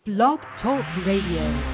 Blog Talk Radio.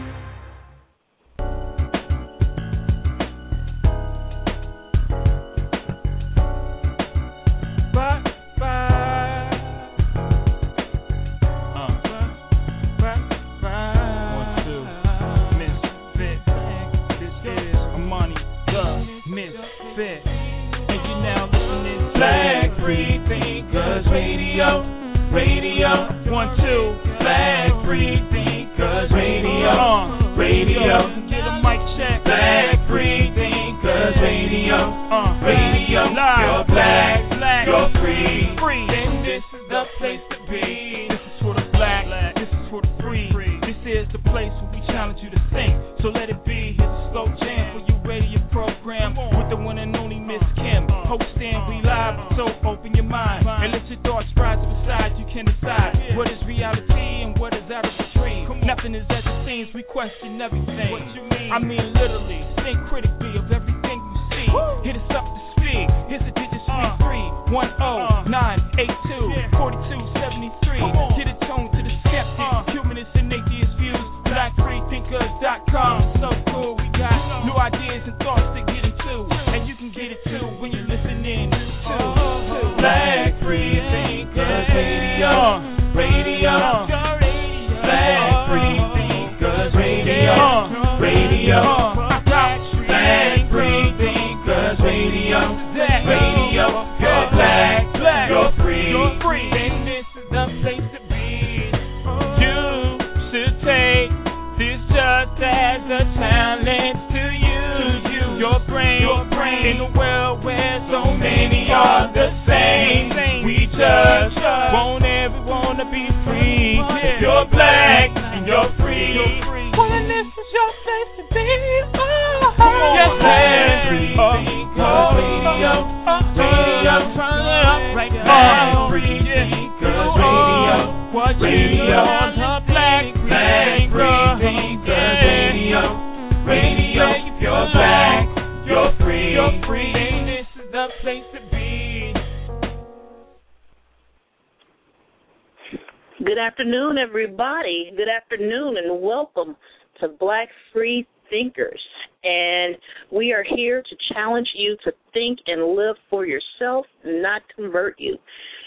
Good afternoon, everybody. Good afternoon, and welcome to Black Free Thinkers. And we are here to challenge you to think and live for yourself, not convert you.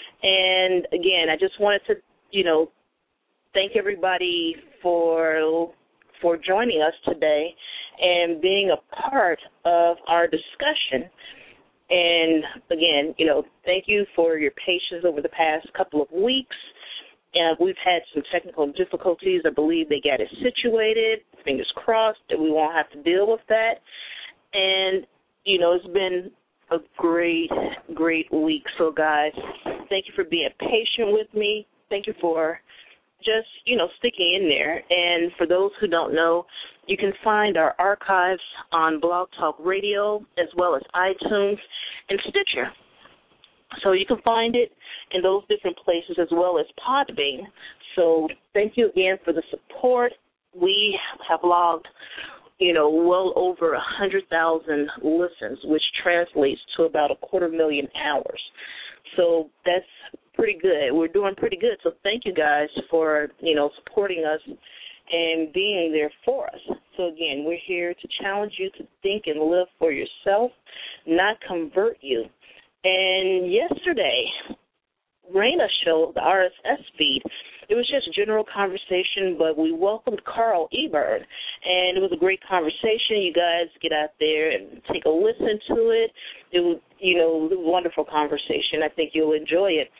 And again, I just wanted to, thank everybody for joining us today and being a part of our discussion. And again, thank you for your patience over the past couple of weeks. We've had some technical difficulties. I believe they got it situated. Fingers crossed that we won't have to deal with that. And, it's been a great, great week. So, guys, thank you for being patient with me. Thank you for just, sticking in there. And for those who don't know, you can find our archives on Blog Talk Radio as well as iTunes and Stitcher. So you can find it in those different places as well as Podbean. So thank you again for the support. We have logged, well over 100,000 listens, which translates to about 250,000 hours. So that's pretty good. We're doing pretty good. So thank you guys for, supporting us and being there for us. So again, we're here to challenge you to think and live for yourself, not convert you. And yesterday, Raina's show, the RSS feed, it was just general conversation, but we welcomed Carl Eburn, and it was a great conversation. You guys get out there and take a listen to it. It was, it was a wonderful conversation. I think you'll enjoy it.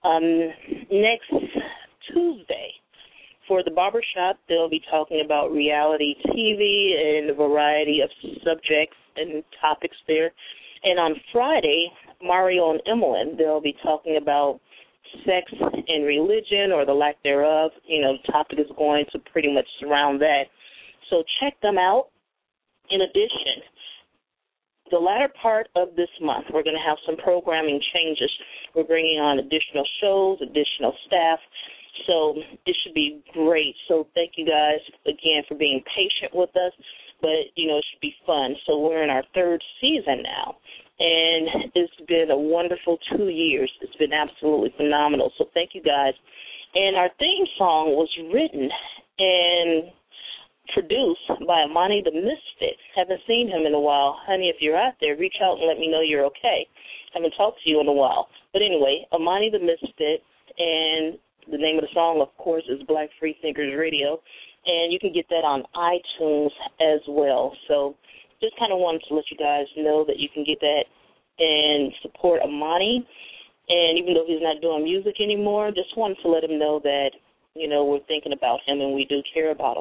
Next Tuesday, for the barbershop, they'll be talking about reality TV and a variety of subjects and topics there. And on Friday, Mario and Emmeline, they'll be talking about sex and religion or the lack thereof. The topic is going to pretty much surround that. So check them out. In addition, the latter part of this month, we're going to have some programming changes. We're bringing on additional shows, additional staff. So it should be great. So thank you guys again for being patient with us. But, it should be fun. So we're in our third season now. And it's been a wonderful 2 years. It's been absolutely phenomenal. So thank you guys. And our theme song was written and produced by Amani the Misfit. Haven't seen him in a while. Honey, if you're out there, reach out and let me know you're okay. Haven't talked to you in a while. But anyway, Amani the Misfit, and the name of the song, of course, is Black Free Thinkers Radio. And you can get that on iTunes as well. So just kind of wanted to let you guys know that you can get that and support Amani. And even though he's not doing music anymore, just wanted to let him know that, you know, we're thinking about him and we do care about him.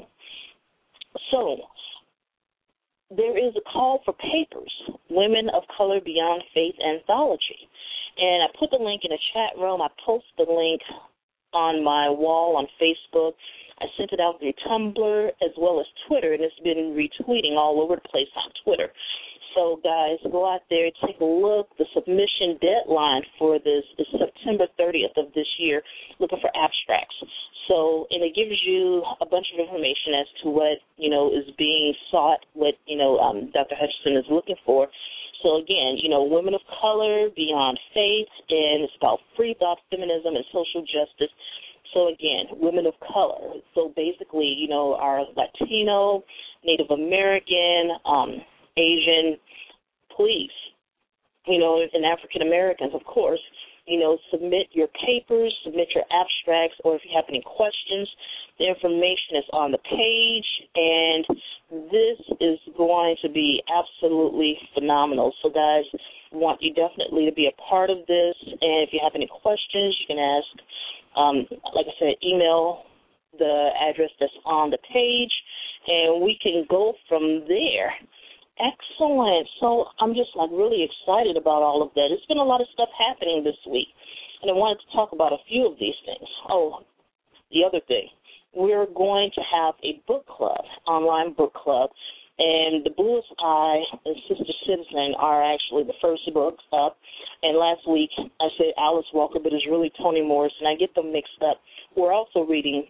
So there is a call for papers, Women of Color Beyond Faith Anthology. And I put the link in the chat room. I posted the link on my wall on Facebook. I sent it out through Tumblr as well as Twitter, and it's been retweeting all over the place on Twitter. So, guys, go out there, take a look. The submission deadline for this is September 30th of this year, looking for abstracts. So, and it gives you a bunch of information as to what, you know, is being sought, what, you know, Dr. Hutchinson is looking for. So, again, you know, women of color, beyond faith, and it's about free thought, feminism, and social justice. So, again, women of color. So, basically, you know, our Latino, Native American, Asian, please, you know, and African Americans, of course, you know, submit your papers, submit your abstracts, or if you have any questions, the information is on the page, and this is going to be absolutely phenomenal. So, guys, I want you definitely to be a part of this, and if you have any questions, you can ask, like I said, email the address that's on the page, and we can go from there. Excellent. So I'm just really excited about all of that. It's been a lot of stuff happening this week, and I wanted to talk about a few of these things. Oh, the other thing, we're going to have a book club, online book club, and The Bluest Eye and Sister Citizen are actually the first books up. And last week I said Alice Walker, but it's really Toni Morris, and I get them mixed up. We're also reading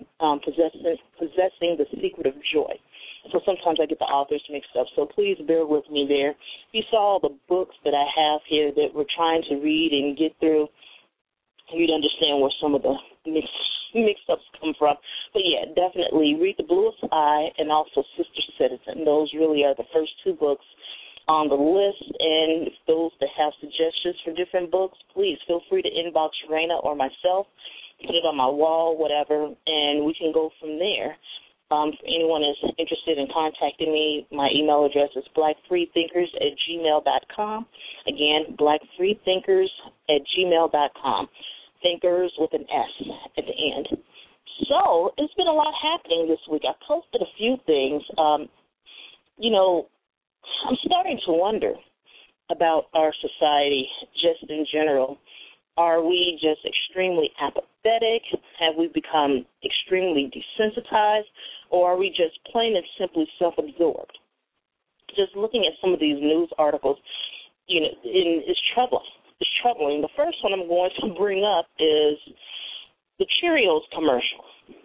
Possessing the Secret of Joy. So sometimes I get the authors mixed up, so please bear with me there. If you saw all the books that I have here that we're trying to read and get through, you'd understand where some of the mix-ups come from. But, yeah, definitely read The Bluest Eye and also Sister Citizen. Those really are the first two books on the list. And if those that have suggestions for different books, please feel free to inbox Raina or myself, put it on my wall, whatever, and we can go from there. If anyone is interested in contacting me, my email address is blackfreethinkers@gmail.com. Again, blackfreethinkers@gmail.com. Thinkers with an S at the end. So it's been a lot happening this week. I posted a few things. You know, I'm starting to wonder about our society just in general. Are we just extremely apathetic? Have we become extremely desensitized? Or are we just plain and simply self-absorbed? Just looking at some of these news articles, you know, it's troubling. It's troubling. The first one I'm going to bring up is the Cheerios commercial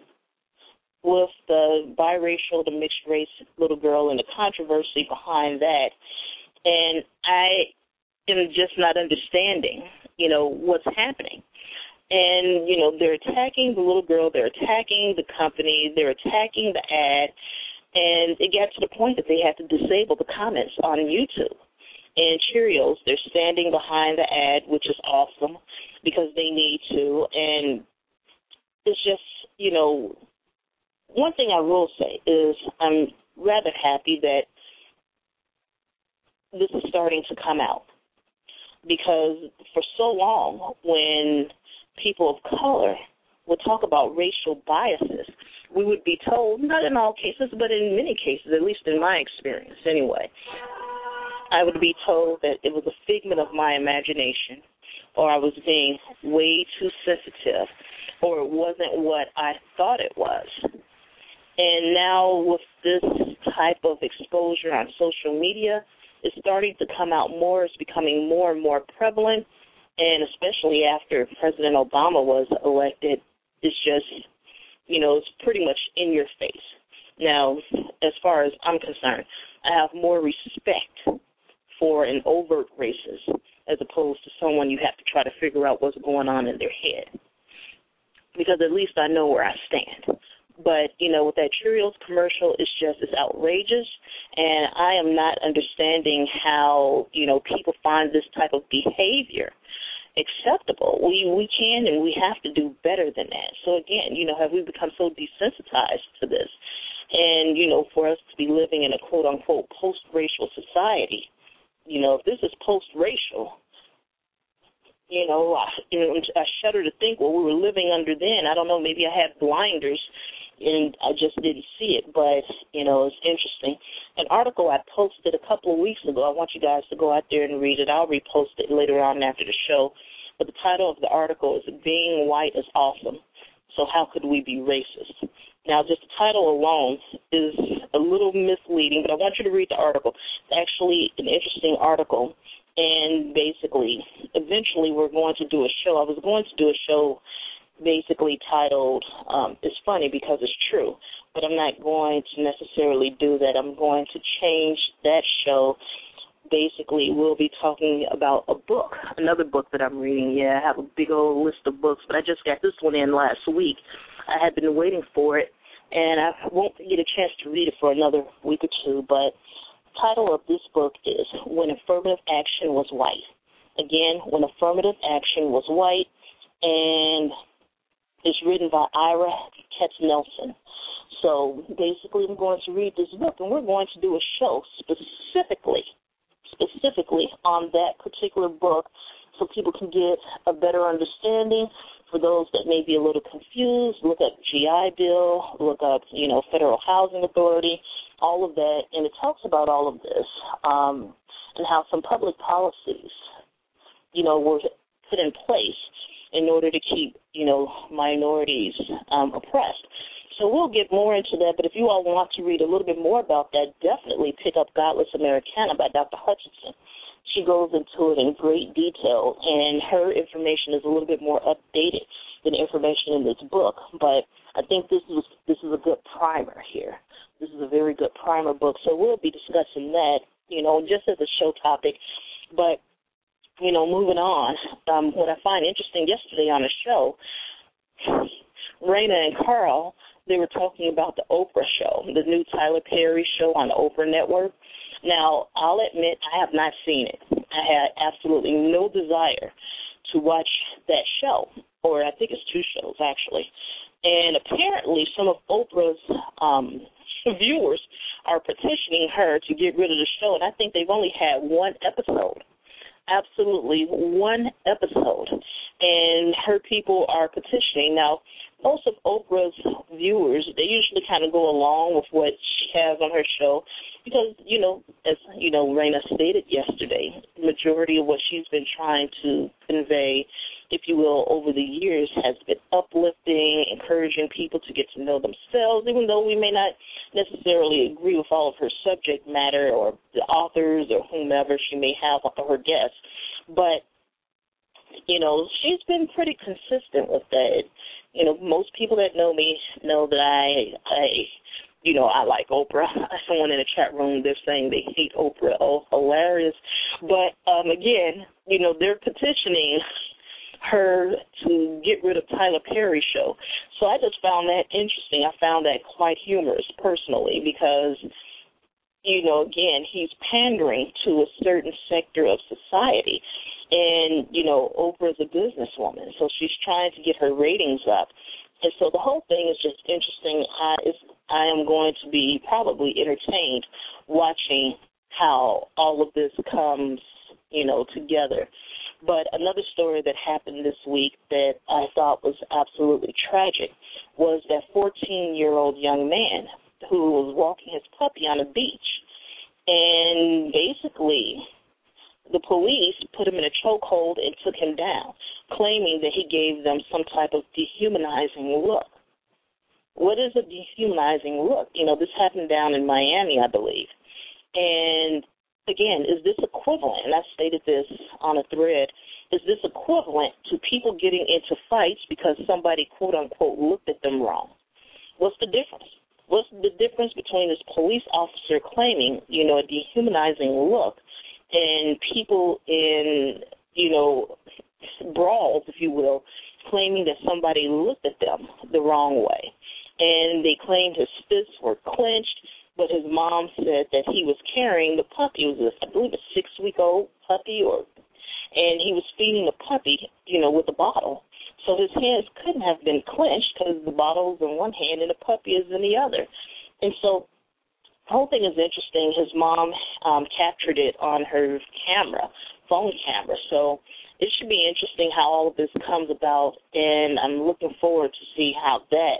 with the biracial, the mixed-race little girl and the controversy behind that. And I am just not understanding, you know, what's happening. And, you know, they're attacking the little girl, they're attacking the company, they're attacking the ad, and it got to the point that they had to disable the comments on YouTube. And Cheerios, they're standing behind the ad, which is awesome because they need to. And it's just, you know, one thing I will say is I'm rather happy that this is starting to come out, because for so long when people of color would talk about racial biases, we would be told, not in all cases, but in many cases, at least in my experience anyway, I would be told that it was a figment of my imagination, or I was being way too sensitive, or it wasn't what I thought it was. And now with this type of exposure on social media, it's starting to come out more. It's becoming more and more prevalent, and especially after President Obama was elected, it's just, you know, it's pretty much in your face. Now, as far as I'm concerned, I have more respect for an overt racist as opposed to someone you have to try to figure out what's going on in their head. because at least I know where I stand. But, with that Cheerios commercial, it's outrageous, and I am not understanding how, people find this type of behavior acceptable. We can and we have to do better than that. So, again, have we become so desensitized to this? And, for us to be living in a quote-unquote post-racial society, if this is post-racial, I shudder to think what we were living under then. I don't know, maybe I had blinders and I just didn't see it, but, it's interesting. An article I posted a couple of weeks ago, I want you guys to go out there and read it. I'll repost it later on after the show. But the title of the article is Being White is Awesome. So how could we be racist? Now, just the title alone is a little misleading, but I want you to read the article. It's actually an interesting article. And basically, eventually we're going to do a show. I was going to do a show basically titled, it's funny because it's true, but I'm not going to necessarily do that. I'm going to change that show. Basically, we'll be talking about a book, another book that I'm reading. Yeah, I have a big old list of books, but I just got this one in last week. I had been waiting for it, and I won't get a chance to read it for another week or two, but the title of this book is When Affirmative Action Was White. Again, When Affirmative Action Was White, and it's written by Ira Katznelson. So basically I'm going to read this book, and we're going to do a show specifically on that particular book so people can get a better understanding. For those that may be a little confused, look up GI Bill, look up, Federal Housing Authority, all of that, and it talks about all of this and how some public policies, were put in place in order to keep, minorities oppressed. So we'll get more into that, but if you all want to read a little bit more about that, definitely pick up Godless Americana by Dr. Hutchinson. She goes into it in great detail, and her information is a little bit more updated than information in this book, but I think this is a good primer here. This is a very good primer book, so we'll be discussing that, just as a show topic, but moving on, what I find interesting yesterday on the show, Raina and Carl, they were talking about the Oprah show, the new Tyler Perry show on the Oprah Network. Now, I'll admit I have not seen it. I had absolutely no desire to watch that show, or I think it's two shows, actually. And apparently some of Oprah's viewers are petitioning her to get rid of the show, and I think they've only had one episode. Absolutely one episode, and her people are petitioning. Now, most of Oprah's viewers, they usually kind of go along with what she has on her show because, as, Raina stated yesterday, the majority of what she's been trying to convey, if you will, over the years has been uplifting, encouraging people to get to know themselves, even though we may not necessarily agree with all of her subject matter or the authors or whomever she may have or her guests. But, she's been pretty consistent with that. Most people that know me know that I like Oprah. Someone in the chat room, they're saying they hate Oprah. Oh, hilarious. But, again, they're petitioning her to get rid of Tyler Perry's show. So I just found that interesting. I found that quite humorous personally because, again, he's pandering to a certain sector of society. And, Oprah's a businesswoman, so she's trying to get her ratings up. And so the whole thing is just interesting. I am going to be probably entertained watching how all of this comes, together. But another story that happened this week that I thought was absolutely tragic was that 14-year-old young man who was walking his puppy on a beach. And basically, the police put him in a chokehold and took him down, claiming that he gave them some type of dehumanizing look. What is a dehumanizing look? This happened down in Miami, I believe. And, again, is this equivalent, and I stated this on a thread, is this equivalent to people getting into fights because somebody, quote-unquote, looked at them wrong? What's the difference? What's the difference between this police officer claiming, a dehumanizing look and people in, brawls, if you will, claiming that somebody looked at them the wrong way. And they claimed his fists were clenched, but his mom said that he was carrying the puppy. It was, I believe, a 6-week-old puppy, and he was feeding the puppy, with a bottle. So his hands couldn't have been clenched because the bottle is in one hand and the puppy is in the other. And so the whole thing is interesting. His mom captured it on her phone camera. So it should be interesting how all of this comes about, and I'm looking forward to see how that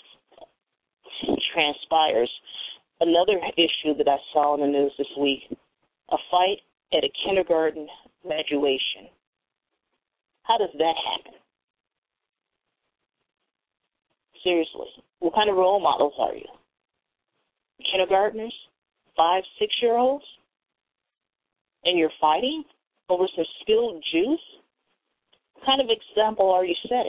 transpires. Another issue that I saw in the news this week, a fight at a kindergarten graduation. How does that happen? Seriously, what kind of role models are you? Kindergartners, 5-, 6-year-olds, and you're fighting over some spilled juice? What kind of example are you setting?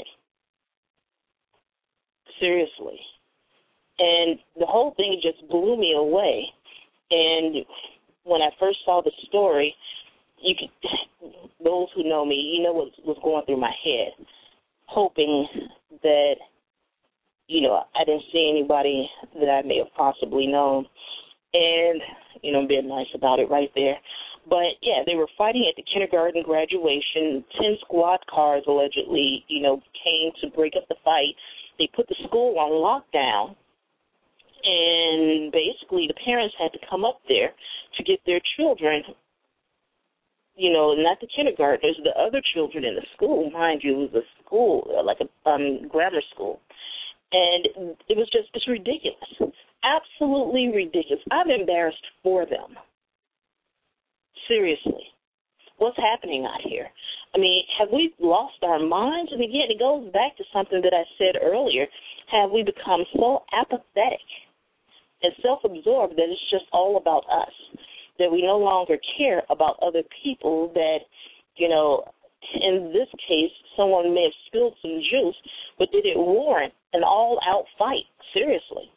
Seriously. And the whole thing just blew me away. And when I first saw the story, those who know me, you know what was going through my head, hoping that, I didn't see anybody that I may have possibly known, and, being nice about it right there. But, yeah, they were fighting at the kindergarten graduation. 10 squad cars allegedly, came to break up the fight. They put the school on lockdown, and basically the parents had to come up there to get their children, not the kindergartners, the other children in the school. Mind you, it was a school, like a grammar school. And it's ridiculous, absolutely ridiculous. I'm embarrassed for them. Seriously. What's happening out here? I mean, have we lost our minds? And again, it goes back to something that I said earlier. Have we become so apathetic and self-absorbed that it's just all about us, that we no longer care about other people, that, in this case, someone may have spilled some juice, but did it warrant an all-out fight? Seriously.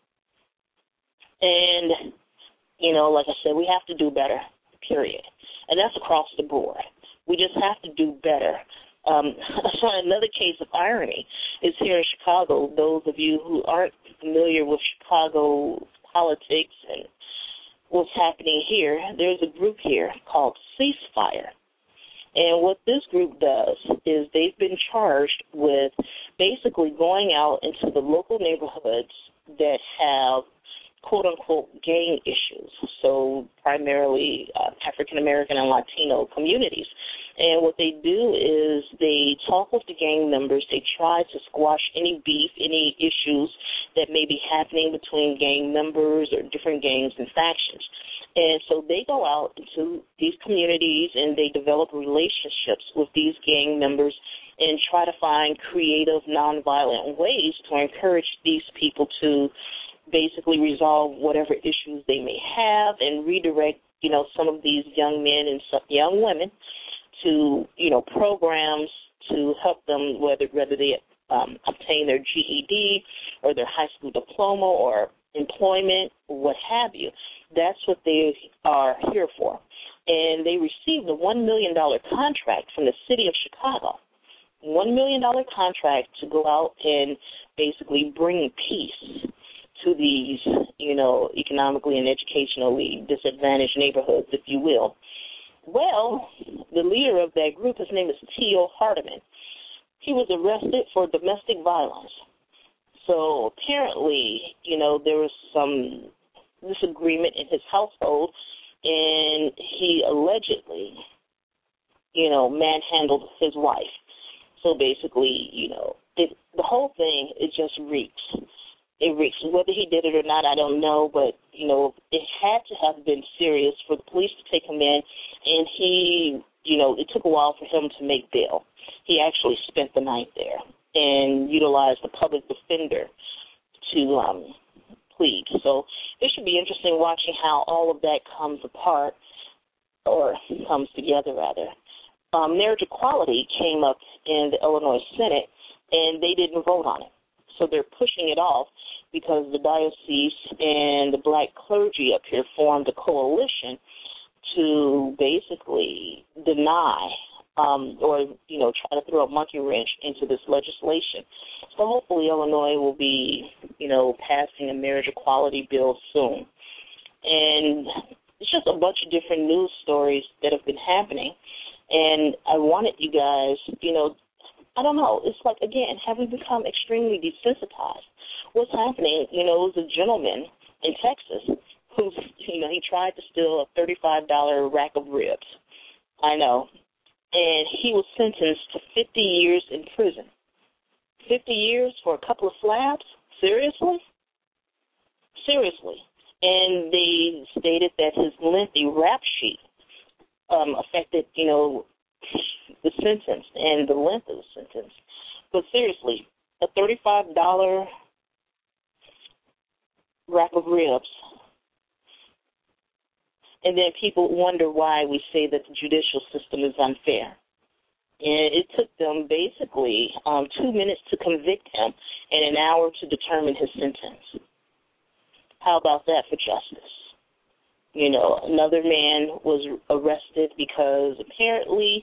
And, like I said, we have to do better, period. And that's across the board. We just have to do better. Another case of irony is here in Chicago. Those of you who aren't familiar with Chicago politics and what's happening here, there's a group here called Ceasefire. And what this group does is they've been charged with basically going out into the local neighborhoods that have quote-unquote gang issues, so primarily African-American and Latino communities. And what they do is they talk with the gang members. They try to squash any beef, any issues that may be happening between gang members or different gangs and factions. And so they go out into these communities and they develop relationships with these gang members and try to find creative, nonviolent ways to encourage these people to basically resolve whatever issues they may have and redirect, some of these young men and some young women to, programs to help them, whether they obtain their GED or their high school diploma or employment, what have you. That's what they are here for. And they received a $1 million contract from the city of Chicago, $1 million contract to go out and basically bring peace to these, economically and educationally disadvantaged neighborhoods, if you will. Well, the leader of that group, his name is T.O. Hardiman. He was arrested for domestic violence. So apparently, there was some disagreement in his household, and he allegedly, manhandled his wife. So basically, the whole thing, it just reeks. It reeks. Whether he did it or not, I don't know, but, it had to have been serious for the police to take him in, and he, it took a while for him to make bail. He actually spent the night there and utilized the public defender to plead. So it should be interesting watching how all of that comes apart, or comes together, rather. Marriage equality came up in the Illinois Senate, and they didn't vote on it. So they're pushing it off because the diocese and the black clergy up here formed a coalition to basically deny or, try to throw a monkey wrench into this legislation. So hopefully Illinois will be, passing a marriage equality bill soon. And it's just a bunch of different news stories that have been happening. And I wanted you guys, I don't know, it's like, again, have we become extremely desensitized? What's happening? It was a gentleman in Texas who's, he tried to steal a $35 rack of ribs. I know. And he was sentenced to 50 years in prison. 50 years for a couple of slabs? Seriously? Seriously. And they stated that his lengthy rap sheet affected, the sentence and the length of the sentence. But seriously, a $35 rack of ribs. And then people wonder why we say that the judicial system is unfair. And it took them basically 2 minutes to convict him and an hour to determine his sentence. How about that for justice? Another man was arrested because apparently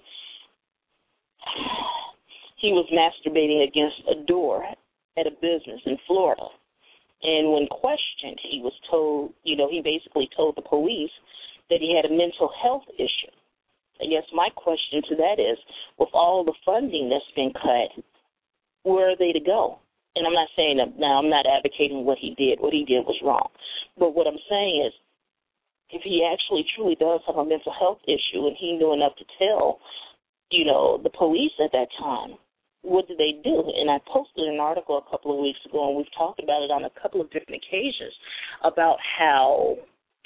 he was masturbating against a door at a business in Florida. And when questioned, he was told, he basically told the police that he had a mental health issue. I guess my question to that is, with all the funding that's been cut, where are they to go? And I'm not saying that now, I'm not advocating what he did. What he did was wrong. But what I'm saying is, if he actually truly does have a mental health issue and he knew enough to tell, the police at that time, what did they do? And I posted an article a couple of weeks ago, and we've talked about it on a couple of different occasions, about how,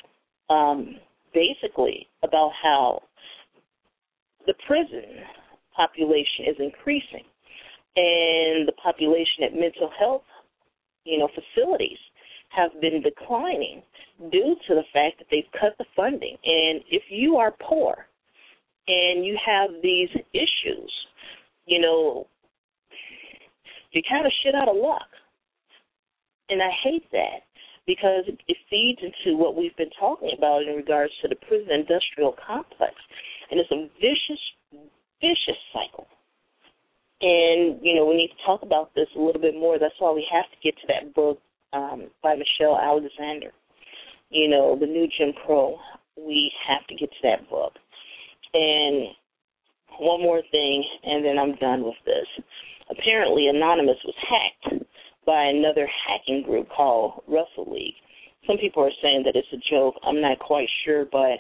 about how the prison population is increasing, and the population at mental health, facilities have been declining due to the fact that they've cut the funding. And if you are poor and you have these issues, you're kind of shit out of luck. And I hate that because it feeds into what we've been talking about in regards to the prison industrial complex. And it's a vicious cycle. And, we need to talk about this a little bit more. That's why we have to get to that book by Michelle Alexander, The New Jim Crow. We have to get to that book. And one more thing, and then I'm done with this. Apparently, Anonymous was hacked by another hacking group called Russell League. Some people are saying that it's a joke. I'm not quite sure, but,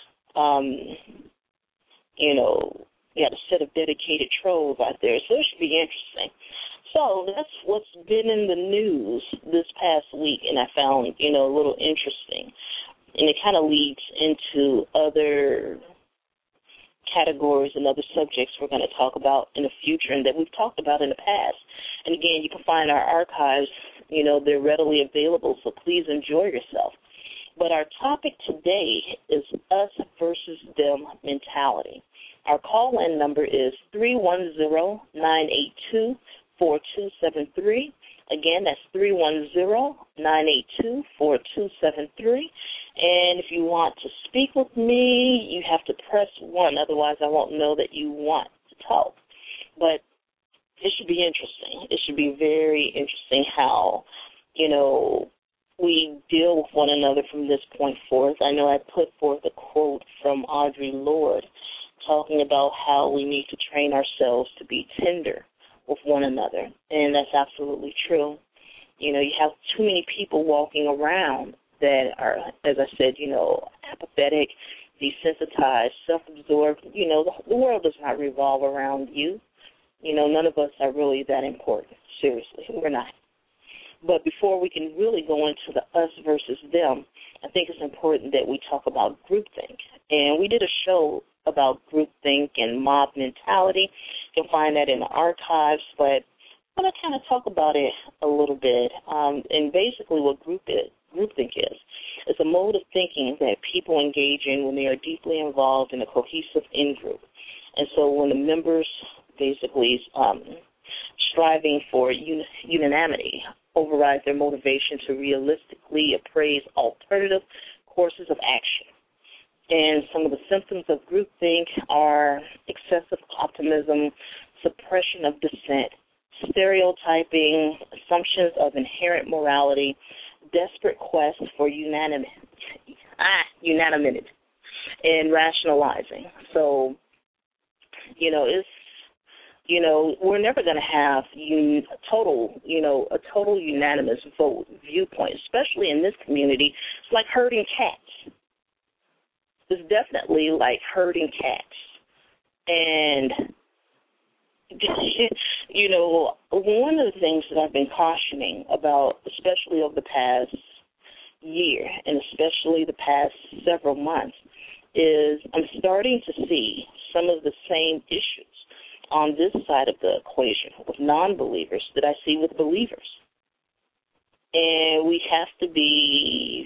you got a set of dedicated trolls out there, so it should be interesting. So that's what's been in the news this past week, and I found, a little interesting. And it kind of leads into other categories and other subjects we're going to talk about in the future and that we've talked about in the past. And, again, you can find our archives, they're readily available, so please enjoy yourself. But our topic today is us versus them mentality. Our call-in number is 310-982-4273. Again, that's 310-982-4273. And if you want to speak with me, you have to press 1. Otherwise, I won't know that you want to talk. But it should be interesting. It should be very interesting how, we deal with one another from this point forth. I know I put forth a quote from Audre Lorde talking about how we need to train ourselves to be tender with one another, and that's absolutely true. You have too many people walking around that are, as I said, apathetic, desensitized, self-absorbed. The world does not revolve around you. None of us are really that important. Seriously, we're not. But before we can really go into the us versus them, I think it's important that we talk about groupthink. And we did a show about groupthink and mob mentality. You can find that in the archives, but I want to kind of talk about it a little bit. And basically what groupthink is. It's a mode of thinking that people engage in when they are deeply involved in a cohesive in-group. And so when the members basically striving for unanimity override their motivation to realistically appraise alternative courses of action. And some of the symptoms of groupthink are excessive optimism, suppression of dissent, stereotyping, assumptions of inherent morality, desperate quest for unanimity, and rationalizing. So, we're never going to have a total unanimous viewpoint, especially in this community. It's like herding cats. It's definitely like herding cats. And, one of the things that I've been cautioning about, especially over the past year and especially the past several months, is I'm starting to see some of the same issues on this side of the equation with non-believers that I see with believers. And we have to be,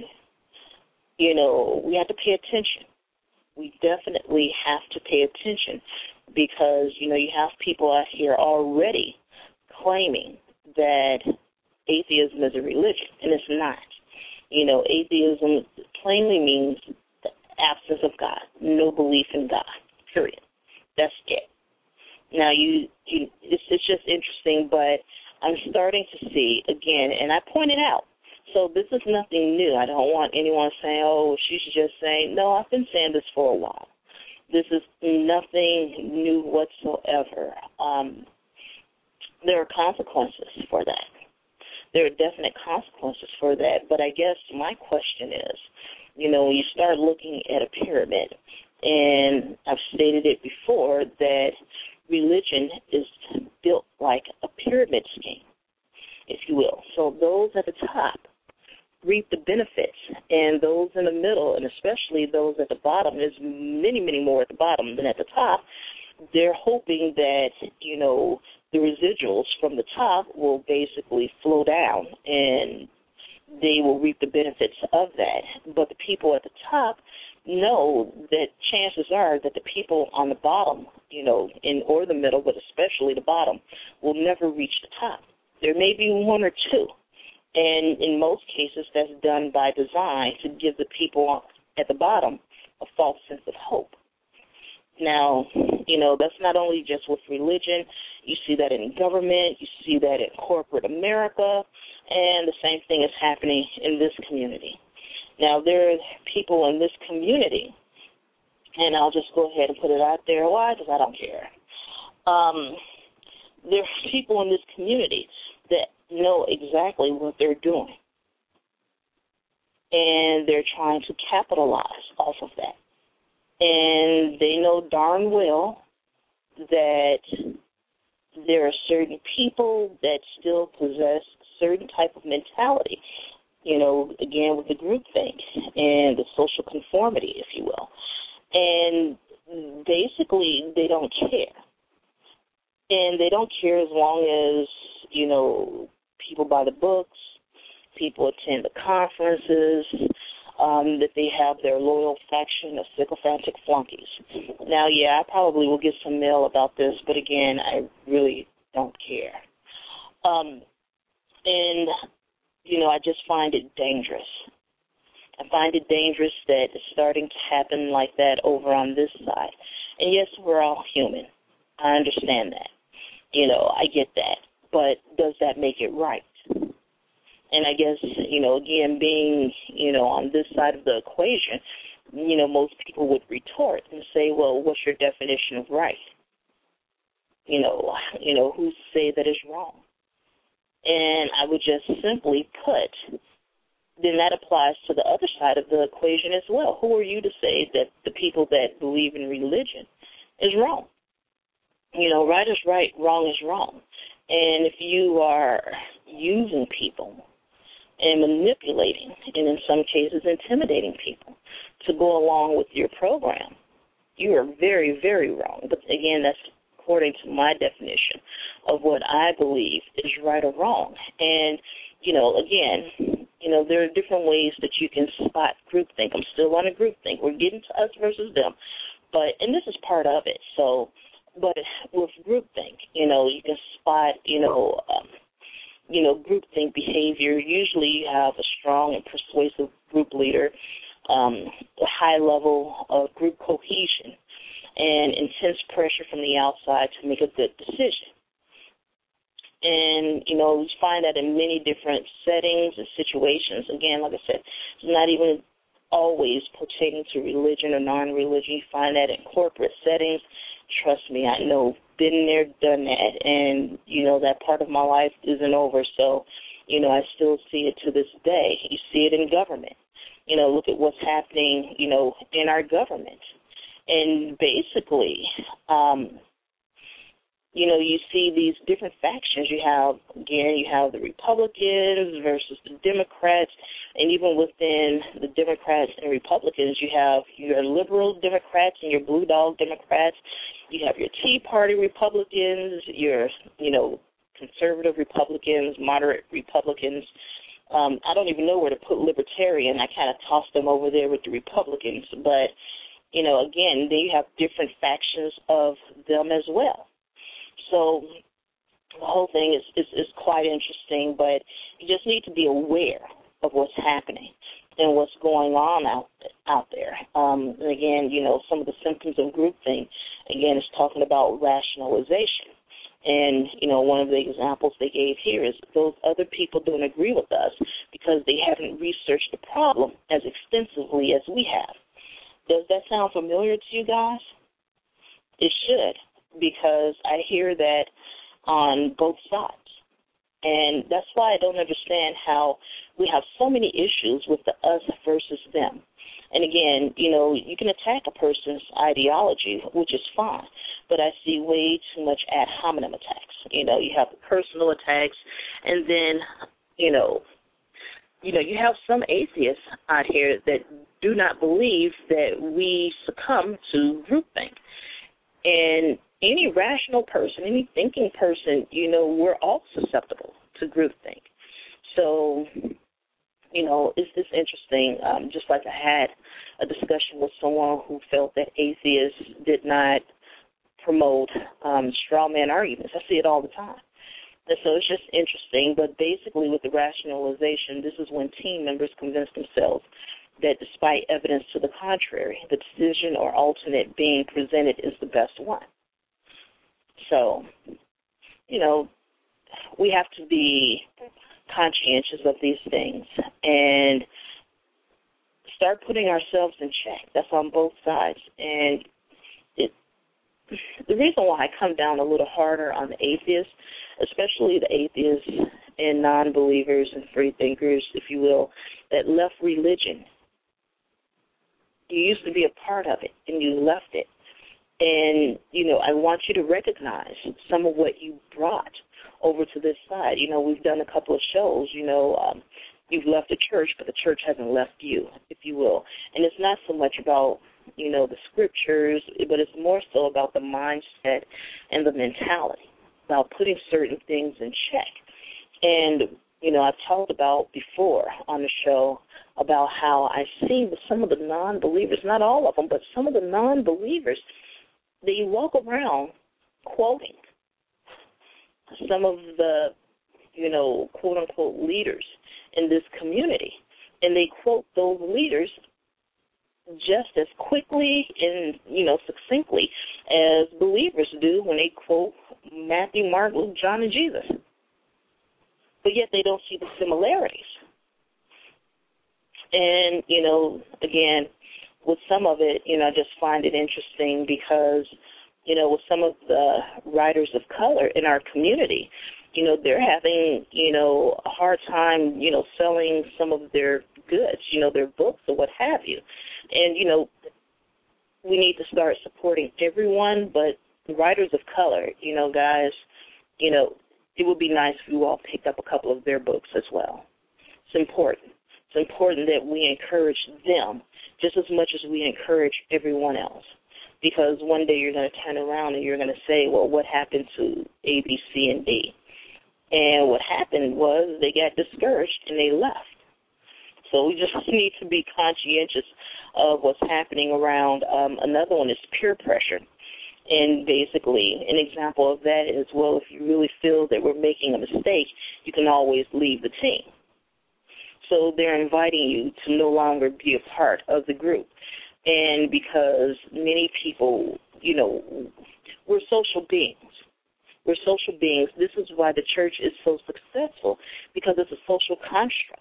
we have to pay attention. We definitely have to pay attention because, you have people out here already claiming that atheism is a religion, and it's not. Atheism plainly means the absence of God, no belief in God, period. That's it. Now, it's just interesting, but I'm starting to see, again, and I pointed out, so this is nothing new. I don't want anyone saying, oh, she's just saying, no, I've been saying this for a while. This is nothing new whatsoever. There are consequences for that. There are definite consequences for that, but I guess my question is, when you start looking at a pyramid, and I've stated it before that religion is built like a pyramid scheme, if you will. So those at the top reap the benefits, and those in the middle, and especially those at the bottom, there's many, many more at the bottom than at the top, they're hoping that, the residuals from the top will basically flow down, and they will reap the benefits of that. But the people at the top know that chances are that the people on the bottom, or the middle, but especially the bottom, will never reach the top. There may be one or two, and in most cases that's done by design to give the people at the bottom a false sense of hope. Now, that's not only just with religion. You see that in government. You see that in corporate America, and the same thing is happening in this community. Now, there are people in this community, and I'll just go ahead and put it out there. Why? Because I don't care. There are people in this community that know exactly what they're doing, and they're trying to capitalize off of that. And they know darn well that there are certain people that still possess a certain type of mentality, again, with the groupthink and the social conformity, if you will. And basically, they don't care. And they don't care as long as, people buy the books, people attend the conferences, that they have their loyal faction of sycophantic flunkies. Now, I probably will get some mail about this, but again, I really don't care. And, I just find it dangerous. I find it dangerous that it's starting to happen like that over on this side. And yes, we're all human. I understand that. I get that. But does that make it right? And I guess, again, being, on this side of the equation, most people would retort and say, well, what's your definition of right? Who's to say that is wrong? And I would just simply put, then that applies to the other side of the equation as well. Who are you to say that the people that believe in religion is wrong? Right is right, wrong is wrong. And if you are using people and manipulating, and in some cases intimidating people to go along with your program, you are very, very wrong. But again, that's according to my definition of what I believe is right or wrong. And, again, there are different ways that you can spot groupthink. I'm still on a groupthink. We're getting to us versus them. And this is part of it. So, but with groupthink, you can spot, groupthink behavior. Usually you have a strong and persuasive group leader high level of group cohesion and intense pressure from the outside to make a good decision. And, we find that in many different settings and situations. Again, like I said, it's not even always pertaining to religion or non-religion. You find that in corporate settings. Trust me, I know, been there, done that, and, that part of my life isn't over. So, I still see it to this day. You see it in government. Look at what's happening, in our government. And basically, you see these different factions. You have the Republicans versus the Democrats, and even within the Democrats and Republicans, you have your liberal Democrats and your blue dog Democrats. You have your Tea Party Republicans, your, conservative Republicans, moderate Republicans. I don't even know where to put libertarian. I kind of tossed them over there with the Republicans. But, again, then you have different factions of them as well. So the whole thing is quite interesting, but you just need to be aware of what's happening and what's going on out there. And again, some of the symptoms of groupthink, again, is talking about rationalization. And, one of the examples they gave here is those other people don't agree with us because they haven't researched the problem as extensively as we have. Does that sound familiar to you guys? It should, because I hear that on both sides. And that's why I don't understand how we have so many issues with the us versus them. And again, you can attack a person's ideology, which is fine, but I see way too much ad hominem attacks. You have the personal attacks, and then, you have some atheists out here that do not believe that we succumb to groupthink. And any rational person, any thinking person, we're all susceptible to groupthink. So, it's interesting. Just like I had a discussion with someone who felt that atheists did not promote straw man arguments. I see it all the time. And so it's just interesting. But basically with the rationalization, this is when team members convince themselves that despite evidence to the contrary, the decision or alternate being presented is the best one. So, we have to be conscientious of these things and start putting ourselves in check. That's on both sides. And the reason why I come down a little harder on the atheists, especially the atheists and non-believers and free thinkers, if you will, that left religion. You used to be a part of it, and you left it. And, I want you to recognize some of what you brought over to this side. We've done a couple of shows, you've left the church, but the church hasn't left you, if you will. And it's not so much about, the scriptures, but it's more so about the mindset and the mentality, about putting certain things in check. And, I've talked about before on the show about how I see with some of the non-believers, not all of them, but some of the non-believers, they walk around quoting some of the, quote-unquote leaders in this community. And they quote those leaders just as quickly and, succinctly as believers do when they quote Matthew, Mark, Luke, John, and Jesus. But yet they don't see the similarities. And, again, with some of it, I just find it interesting because, with some of the writers of color in our community, they're having, a hard time, selling some of their goods, their books or what have you. And, we need to start supporting everyone, but writers of color, guys, it would be nice if you all picked up a couple of their books as well. It's important. It's important that we encourage them just as much as we encourage everyone else. Because one day you're going to turn around and you're going to say, well, what happened to A, B, C, and D? And what happened was they got discouraged and they left. So we just need to be conscientious of what's happening around. Another one is peer pressure. And basically an example of that is, well, if you really feel that we're making a mistake, you can always leave the team. So they're inviting you to no longer be a part of the group. And because many people, we're social beings. We're social beings. This is why the church is so successful, because it's a social construct.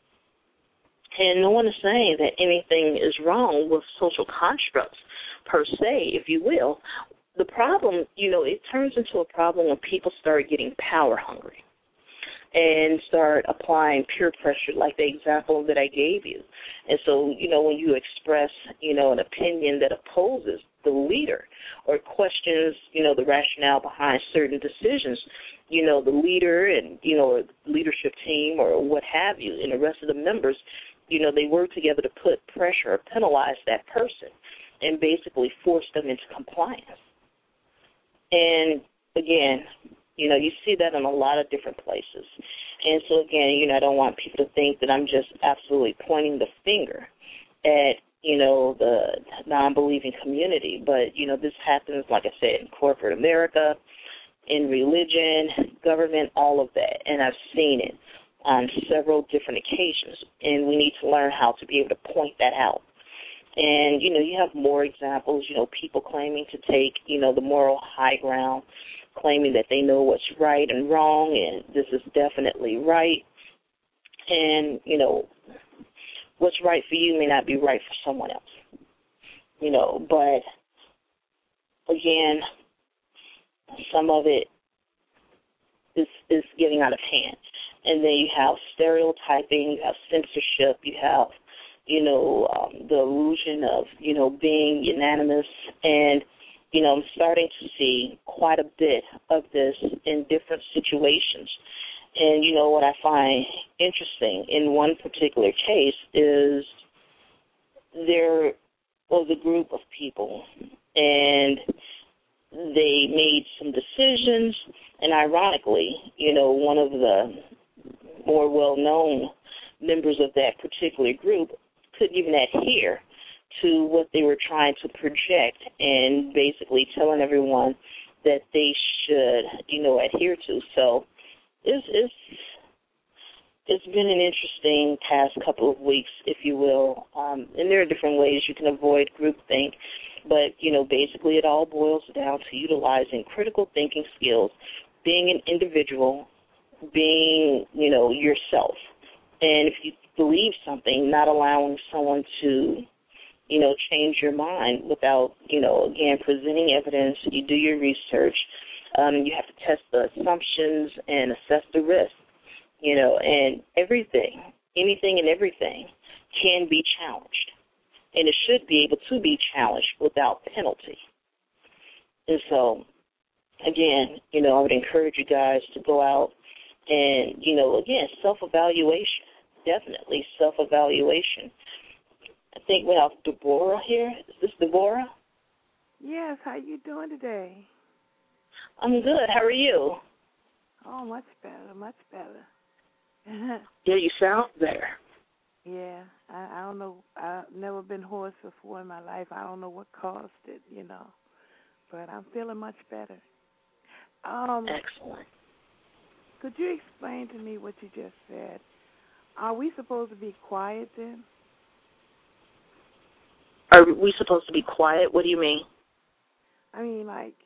And no one is saying that anything is wrong with social constructs per se, if you will. The problem, it turns into a problem when people start getting power hungry and start applying peer pressure, like the example that I gave you. And so, when you express, an opinion that opposes the leader or questions, the rationale behind certain decisions, the leader and, or leadership team or what have you, and the rest of the members, they work together to put pressure or penalize that person and basically force them into compliance. And, again, you see that in a lot of different places. And so, again, I don't want people to think that I'm just absolutely pointing the finger at, the non-believing community. But, this happens, like I said, in corporate America, in religion, government, all of that. And I've seen it on several different occasions. And we need to learn how to be able to point that out. And, you have more examples, people claiming to take, the moral high ground, claiming that they know what's right and wrong, and this is definitely right. And, what's right for you may not be right for someone else. But, again, some of it is getting out of hand. And then you have stereotyping, you have censorship, you have, the illusion of, being unanimous. And, I'm starting to see quite a bit of this in different situations. And, what I find interesting in one particular case is there was a group of people, and they made some decisions, and ironically, one of the more well-known members of that particular group couldn't even adhere to what they were trying to project and basically telling everyone that they should, adhere to. So it's been an interesting past couple of weeks, if you will, and there are different ways you can avoid groupthink, but, basically it all boils down to utilizing critical thinking skills, being an individual, being, yourself. And if you believe something, not allowing someone to, change your mind without, again, presenting evidence. You do your research. You have to test the assumptions and assess the risk, and everything, anything and everything can be challenged. And it should be able to be challenged without penalty. And so, again, I would encourage you guys to go out and, again, self-evaluation, definitely self-evaluation. I think we have Deborah here. Is this Deborah? Yes, how you doing today? I'm good. How are you? Oh, much better, much better. Yeah, you sound better. Yeah, I don't know. I've never been hoarse before in my life. I don't know what caused it, but I'm feeling much better. Excellent. Could you explain to me what you just said? Are we supposed to be quiet then? Are we supposed to be quiet? What do you mean? I mean,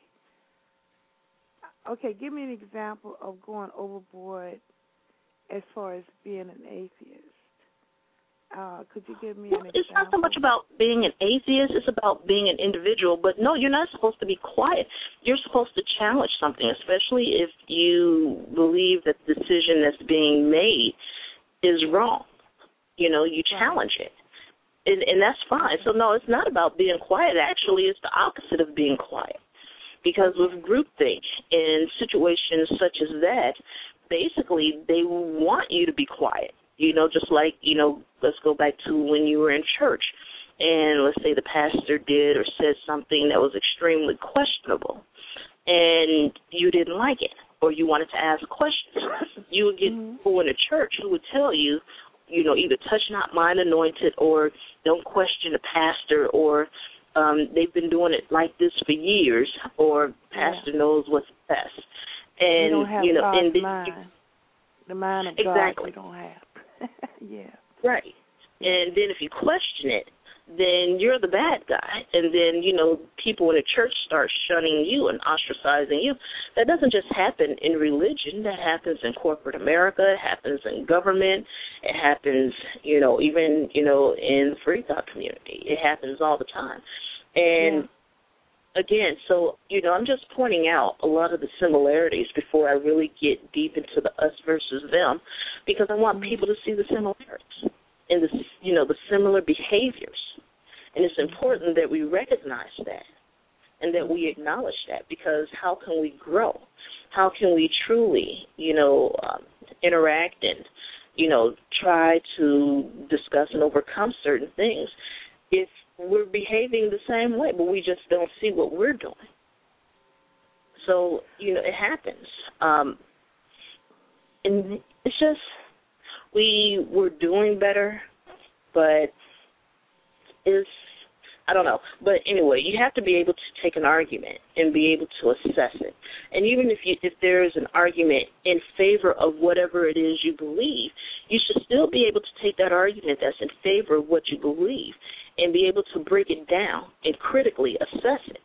okay, give me an example of going overboard as far as being an atheist. Could you give me an example? It's not so much about being an atheist. It's about being an individual. But, no, you're not supposed to be quiet. You're supposed to challenge something, especially if you believe that the decision that's being made is wrong. You challenge it. And that's fine. So, no, it's not about being quiet. Actually, it's the opposite of being quiet. Because with groupthink in situations such as that, basically they want you to be quiet. Just like, let's go back to when you were in church. And let's say the pastor did or said something that was extremely questionable. And you didn't like it. Or you wanted to ask questions. You would get people in the church who would tell you, either touch not mine anointed or don't question the pastor or they've been doing it like this for years or pastor knows what's best. And, you don't have God's mind. The mind of exactly. God you don't have. Yeah. Right. And then if you question it, then you're the bad guy. And then, people in the church start shunning you and ostracizing you. That doesn't just happen in religion. That happens in corporate America. It happens in government. It happens, even, in the free thought community. It happens all the time. And, again, so, I'm just pointing out a lot of the similarities before I really get deep into the us versus them, because I want people to see the similarities and the similar behaviors. And it's important that we recognize that and that we acknowledge that, because how can we grow? How can we truly, interact and, try to discuss and overcome certain things if we're behaving the same way, but we just don't see what we're doing? So, it happens. And it's just, we were doing better, but I don't know. But anyway, you have to be able to take an argument and be able to assess it. And even if there is an argument in favor of whatever it is you believe, you should still be able to take that argument that's in favor of what you believe and be able to break it down and critically assess it.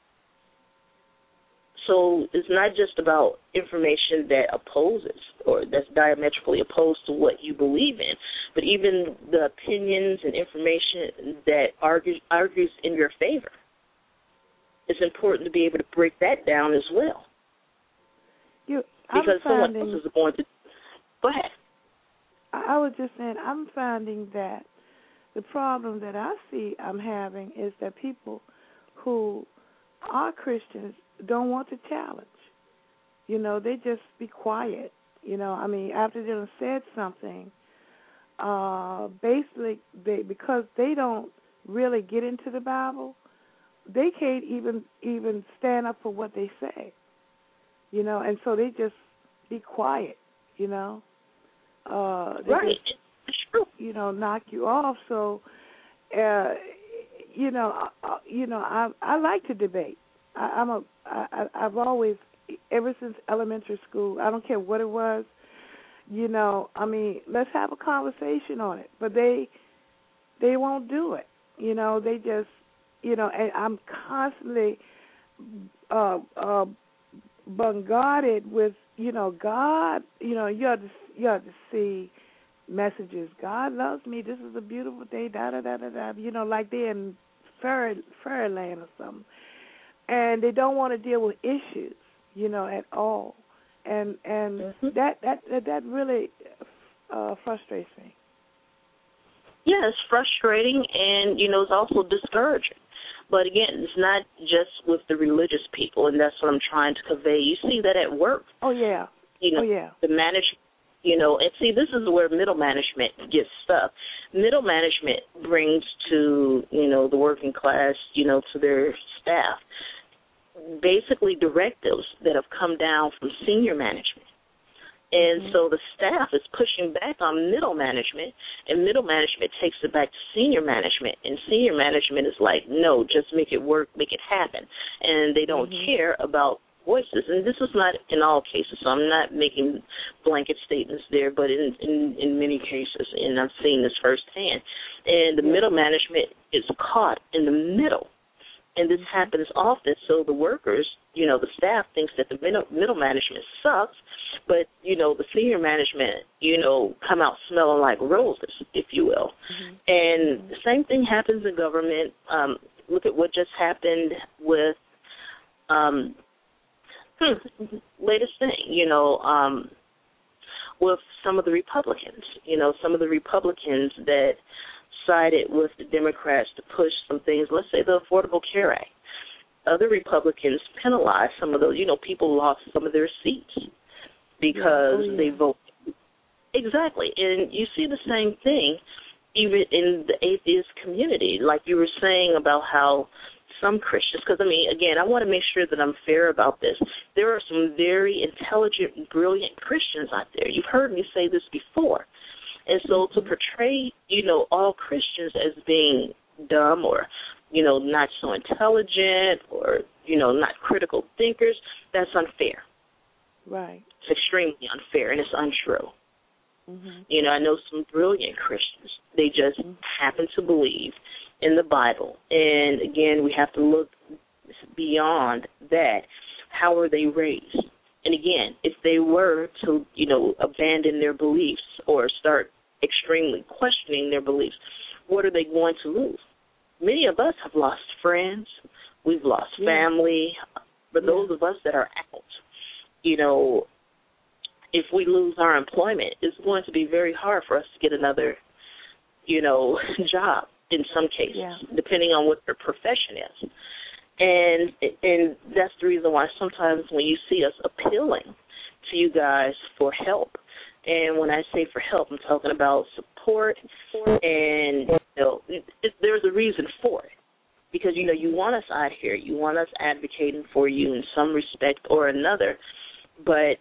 So it's not just about information that opposes or that's diametrically opposed to what you believe in, but even the opinions and information that argues in your favor. It's important to be able to break that down as well. Because someone else is going to... Go ahead. I was just saying, I'm finding that the problem that I see I'm having is that people who are Christians don't want to challenge. They just be quiet. After they done said something, basically, because they don't really get into the Bible, they can't even stand up for what they say. And so they just be quiet. They right. Just, knock you off. So, I like to debate. I've always, ever since elementary school, I don't care what it was, let's have a conversation on it. But they won't do it. They just, and I'm constantly bombarded with, God, you have to see messages. God loves me. This is a beautiful day, da-da-da-da-da, like they're in fairyland or something. And they don't want to deal with issues, at all. And that really frustrates me. Yeah, it's frustrating, and, it's also discouraging. But, again, it's not just with the religious people, and that's what I'm trying to convey. You see that at work. Oh, yeah. The management, and see, this is where middle management gets stuck. Middle management brings to, the working class, to their staff, basically directives that have come down from senior management. And so the staff is pushing back on middle management, and middle management takes it back to senior management, and senior management is like, no, just make it work, make it happen. And they don't care about voices. And this is not in all cases, so I'm not making blanket statements there, but in many cases, and I've seen this firsthand. And the middle management is caught in the middle. And this happens often, so the workers, the staff thinks that the middle management sucks, but, the senior management, come out smelling like roses, if you will. And the same thing happens in government. Look at what just happened with latest thing, with some of the Republicans. Some of the Republicans that sided with the Democrats to push some things, let's say the Affordable Care Act. Other Republicans penalized some of those, people lost some of their seats because they voted. Exactly. And you see the same thing even in the atheist community, like you were saying about how some Christians, because, again, I want to make sure that I'm fair about this. There are some very intelligent, brilliant Christians out there. You've heard me say this before. And so to portray, all Christians as being dumb or, not so intelligent or, not critical thinkers, that's unfair. Right. It's extremely unfair, and it's untrue. You know, I know some brilliant Christians. They just happen to believe in the Bible. And, again, we have to look beyond that. How were they raised? And, again, if they were to, you know, abandon their beliefs or start extremely questioning their beliefs, what are they going to lose? Many of us have lost friends. We've lost family. But those of us that are out, you know, if we lose our employment, it's going to be very hard for us to get another, you know, job in some cases, depending on what their profession is. And that's the reason why sometimes when you see us appealing to you guys for help, and when I say for help, I'm talking about support, and, you know, there's a reason for it. Because, you know, you want us out here. You want us advocating for you in some respect or another. But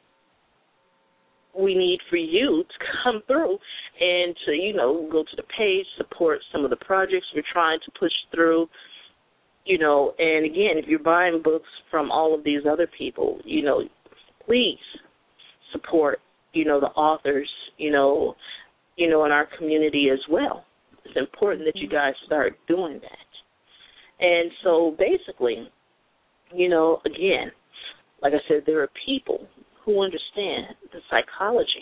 we need for you to come through and to, you know, go to the page, support some of the projects we're trying to push through. You know, and, again, if you're buying books from all of these other people, you know, please support, you know, the authors, you know, in our community as well. It's important that you guys start doing that. And so basically, you know, again, like I said, there are people who understand the psychology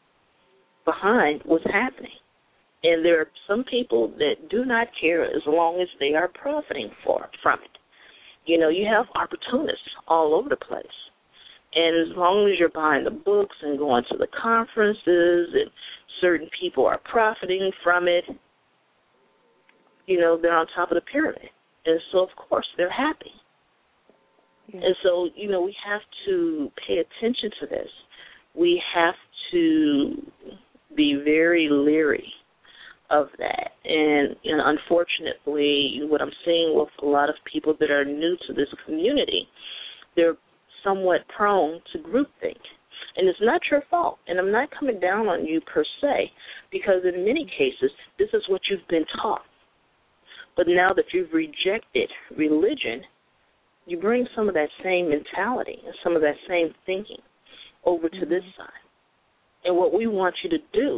behind what's happening. And there are some people that do not care as long as they are profiting from it. You know, you have opportunists all over the place. And as long as you're buying the books and going to the conferences and certain people are profiting from it, you know, they're on top of the pyramid. And so, of course, they're happy. And so, you know, we have to pay attention to this. We have to be very leery of that. And, you know, unfortunately, what I'm seeing with a lot of people that are new to this community, they're somewhat prone to groupthink. And it's not your fault. And I'm not coming down on you per se, because in many cases, this is what you've been taught. But now that you've rejected religion, you bring some of that same mentality and some of that same thinking over to this side. And what we want you to do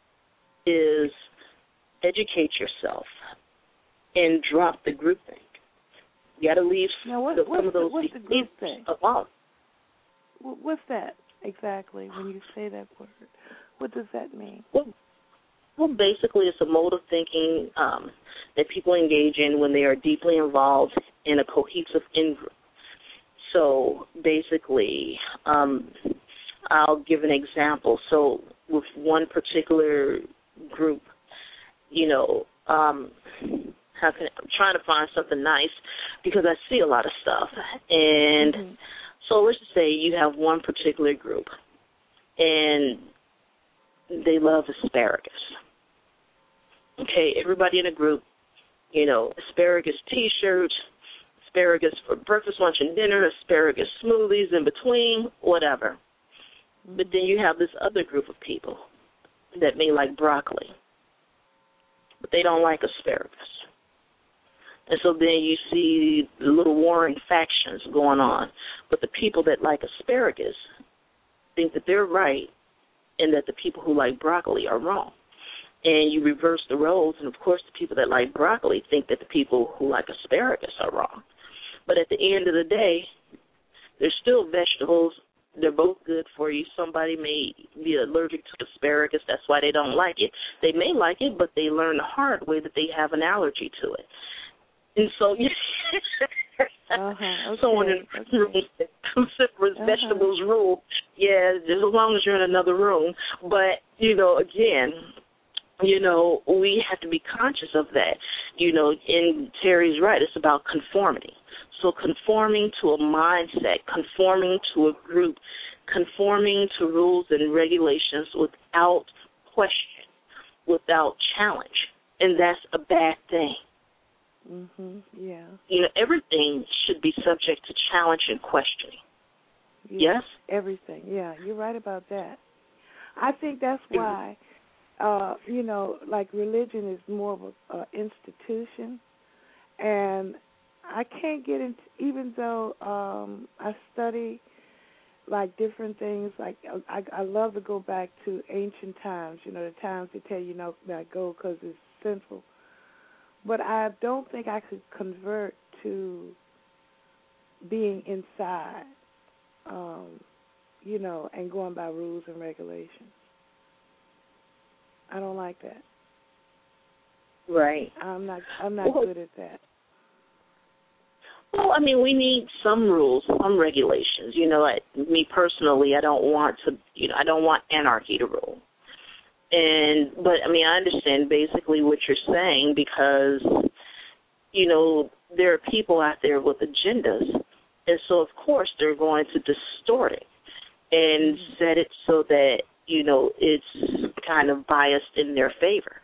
is educate yourself and drop the groupthink. You got to leave some of those beliefs alone. What's that exactly when you say that word? What does that mean? Well, basically, it's a mode of thinking that people engage in when they are deeply involved in a cohesive in-group. So, basically, I'll give an example. So, with one particular group, you know, I'm trying to find something nice because I see a lot of stuff. And so let's just say you have one particular group, and they love asparagus. Okay, everybody in a group, you know, asparagus T-shirts, asparagus for breakfast, lunch, and dinner, asparagus smoothies in between, whatever. But then you have this other group of people that may like broccoli, but they don't like asparagus. And so then you see the little warring factions going on. But the people that like asparagus think that they're right and that the people who like broccoli are wrong. And you reverse the roles, and, of course, the people that like broccoli think that the people who like asparagus are wrong. But at the end of the day, they're still vegetables. They're both good for you. Somebody may be allergic to asparagus. That's why they don't like it. They may like it, but they learn the hard way that they have an allergy to it. And so someone in the room cruciferous vegetables rule. Yeah, just as long as you're in another room. But, you know, again, you know, we have to be conscious of that. You know, and Terry's right, it's about conformity. So conforming to a mindset, conforming to a group, conforming to rules and regulations without question, without challenge. And that's a bad thing. Yeah. You know, everything should be subject to challenge and questioning. Yes? Everything. Yeah, you're right about that. I think that's why, you know, like religion is more of an institution. And I can't get into, even though I study like different things. Like I love to go back to ancient times. The times they tell you not go because it's sinful. But I don't think I could convert to being inside, and going by rules and regulations. I don't like that. Right. I'm not good at that. Well, I mean, we need some rules, some regulations. Me personally, I don't want anarchy to rule. But I mean, I understand basically what you're saying because, there are people out there with agendas, and so of course they're going to distort it and set it so that, it's kind of biased in their favor.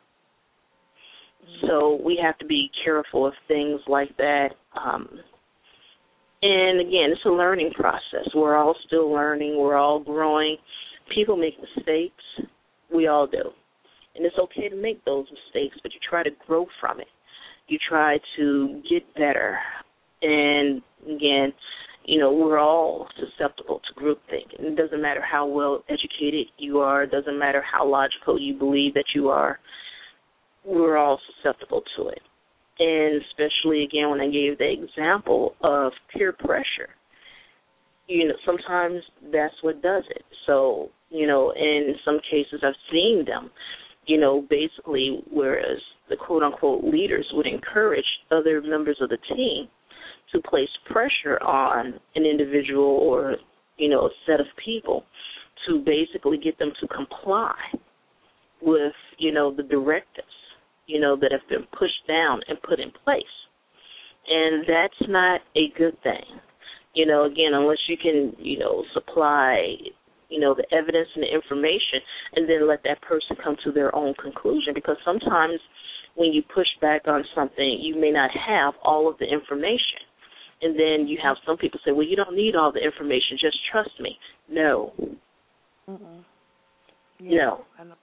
So we have to be careful of things like that. And again, it's a learning process. We're all still learning. We're all growing. People make mistakes. We all do. And it's okay to make those mistakes, but you try to grow from it. You try to get better. And again, we're all susceptible to groupthink. And it doesn't matter how well educated you are. It doesn't matter how logical you believe that you are. We're all susceptible to it. And especially, again, when I gave the example of peer pressure, sometimes that's what does it. So, in some cases I've seen them, basically, whereas the quote-unquote leaders would encourage other members of the team to place pressure on an individual or, a set of people to basically get them to comply with, the directives, that have been pushed down and put in place. And that's not a good thing. Again, unless you can, supply, the evidence and the information and then let that person come to their own conclusion. Because sometimes when you push back on something, you may not have all of the information. And then you have some people say, well, you don't need all the information, just trust me. No. Yeah, no. I know.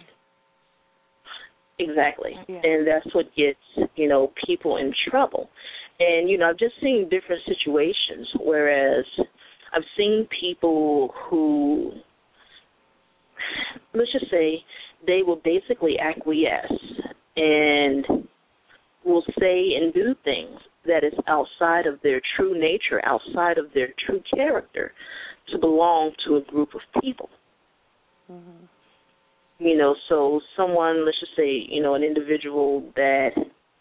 Exactly. Yeah. And that's what gets, people in trouble. And, I've just seen different situations, whereas I've seen people who, let's just say, they will basically acquiesce and will say and do things that is outside of their true nature, outside of their true character, to belong to a group of people. So someone, let's just say, an individual that,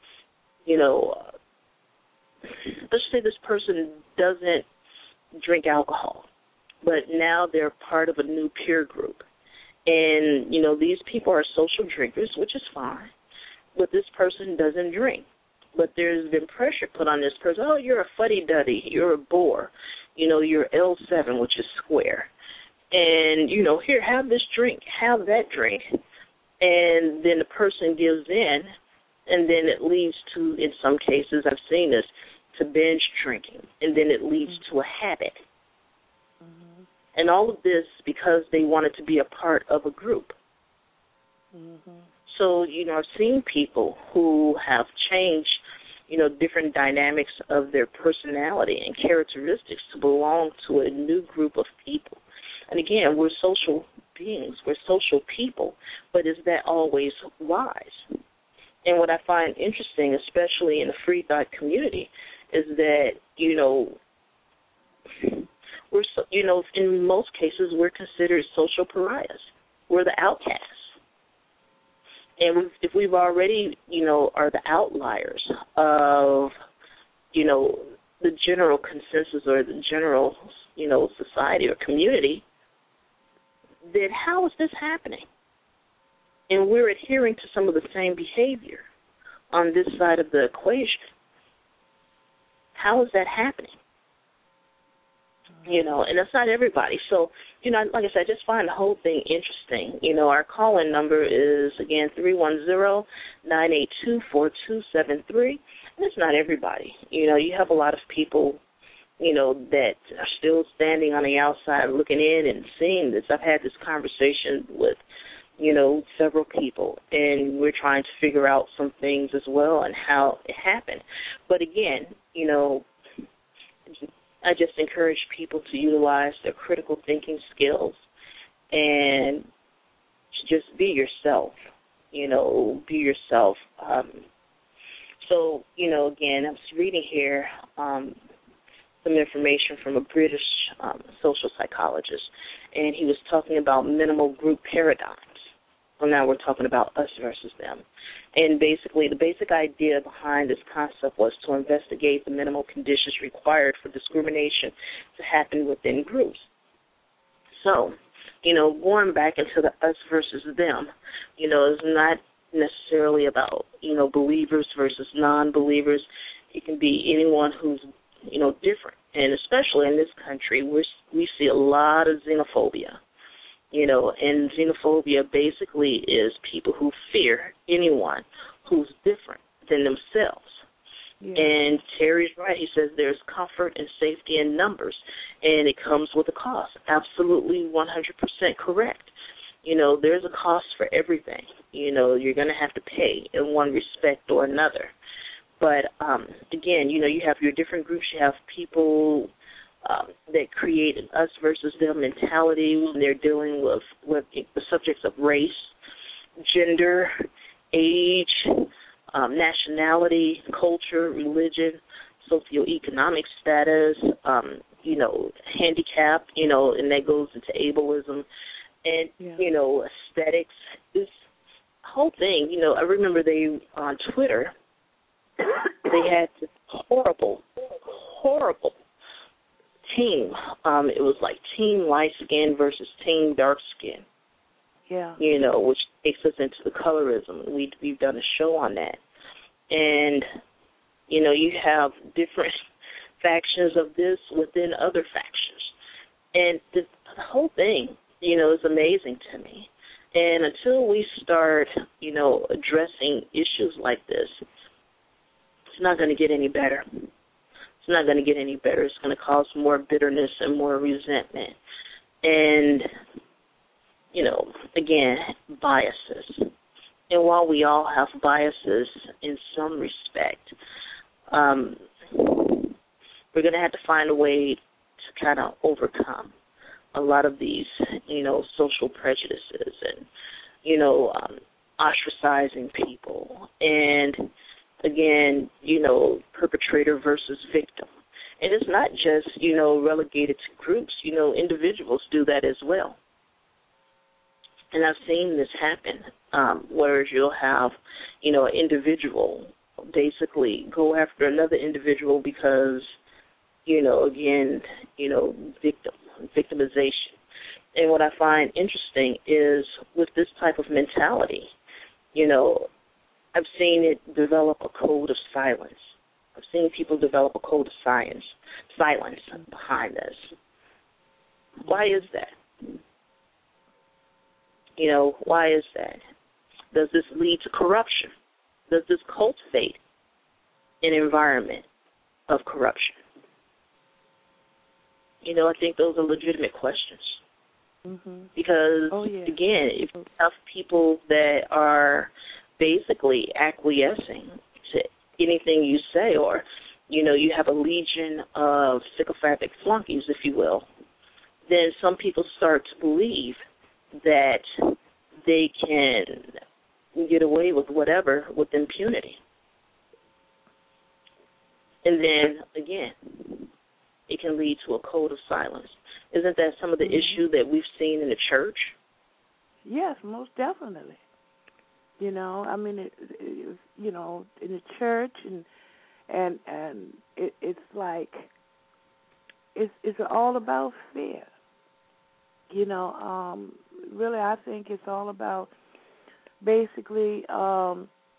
let's say this person doesn't drink alcohol, but now they're part of a new peer group. And, these people are social drinkers, which is fine, but this person doesn't drink. But there's been pressure put on this person. Oh, you're a fuddy-duddy. You're a bore. You're L7, which is square. And, here, have this drink, have that drink. And then the person gives in, and then it leads to, in some cases, I've seen this, to binge drinking. And then it leads to a habit. And all of this because they wanted to be a part of a group. So, I've seen people who have changed, different dynamics of their personality and characteristics to belong to a new group of people. And again, we're social beings, we're social people, but is that always wise? And what I find interesting, especially in the free thought community, is that, we're, in most cases, we're considered social pariahs. We're the outcasts. And if we've already, are the outliers of, the general consensus or the general, society or community, then how is this happening? And we're adhering to some of the same behavior on this side of the equation. How is that happening? And that's not everybody. So, like I said, I just find the whole thing interesting. Our call-in number is, again, 310-982-4273. And it's not everybody. You have a lot of people, that are still standing on the outside looking in and seeing this. I've had this conversation with, several people, and we're trying to figure out some things as well and how it happened. But again, I just encourage people to utilize their critical thinking skills and to just be yourself, be yourself. So, again, I was reading here some information from a British social psychologist, and he was talking about minimal group paradigms. Well, now we're talking about us versus them. And basically, the basic idea behind this concept was to investigate the minimal conditions required for discrimination to happen within groups. So, going back into the us versus them, is not necessarily about, believers versus non-believers. It can be anyone who's, different. And especially in this country, we see a lot of xenophobia. And xenophobia basically is people who fear anyone who's different than themselves. Yeah. And Terry's right. He says there's comfort and safety in numbers, and it comes with a cost. Absolutely 100% correct. There's a cost for everything. You're going to have to pay in one respect or another. But, again, you have your different groups. You have people that create an us versus them mentality when they're dealing with the subjects of race, gender, age, nationality, culture, religion, socioeconomic status, handicap, and that goes into ableism, and, aesthetics. This whole thing, I remember they, on Twitter, they had this horrible team. It was like team light skin versus team dark skin. Yeah. Which takes us into the colorism. We've done a show on that. And, you have different factions of this within other factions. And the whole thing, is amazing to me. And until we start, addressing issues like this, it's not going to get any better. It's not going to get any better. It's going to cause more bitterness and more resentment. And, again, biases. And while we all have biases in some respect, we're going to have to find a way to kind of overcome a lot of these, social prejudices and, ostracizing people. And, again, perpetrator versus victim. And it's not just, relegated to groups. Individuals do that as well. And I've seen this happen, whereas you'll have, an individual basically go after another individual because, again, victimization. And what I find interesting is with this type of mentality, I've seen it develop a code of silence. I've seen people develop a code of silence behind this. Why is that? Why is that? Does this lead to corruption? Does this cultivate an environment of corruption? I think those are legitimate questions. Mm-hmm. Because, again, if you have people that are basically acquiescing to anything you say, or, you have a legion of sycophantic flunkies, if you will, then some people start to believe that they can get away with whatever with impunity. And then, again, it can lead to a code of silence. Isn't that some of the issue that we've seen in the church? Yes, most definitely. It in the church, and it's like it's all about fear. Really, I think it's all about basically I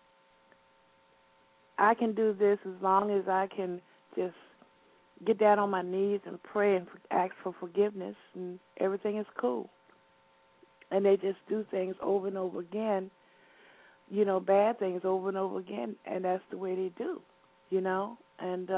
can do this as long as I can just get down on my knees and pray and ask for forgiveness, and everything is cool. And they just do things over and over again, bad things over and over again, and that's the way they do, And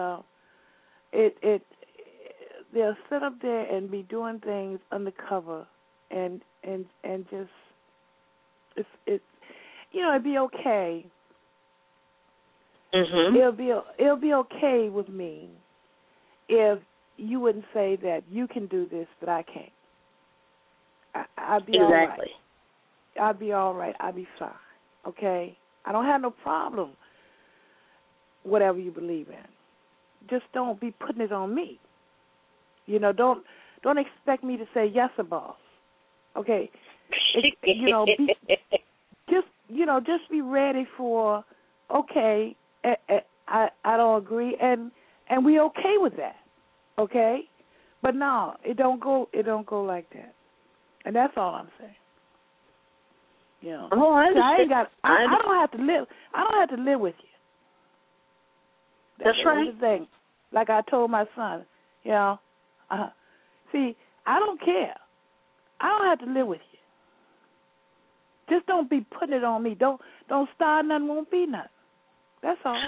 they'll sit up there and be doing things undercover, and just it's it'd be okay. Mm-hmm. It'll be okay with me if you wouldn't say that you can do this, but I can't. I'd be all right. Exactly. I'd be all right. I'd be fine. Okay? I don't have no problem, whatever you believe in. Just don't be putting it on me. Don't expect me to say yes, boss. Okay? Just be ready for, okay, I don't agree, and we okay with that. Okay? But no, it don't go like that. And that's all I'm saying. Oh, I understand. I don't have to live. I don't have to live with you. That's right. That's the thing. Like I told my son, see, I don't care. I don't have to live with you. Just don't be putting it on me. Don't start nothing, won't be nothing. That's all.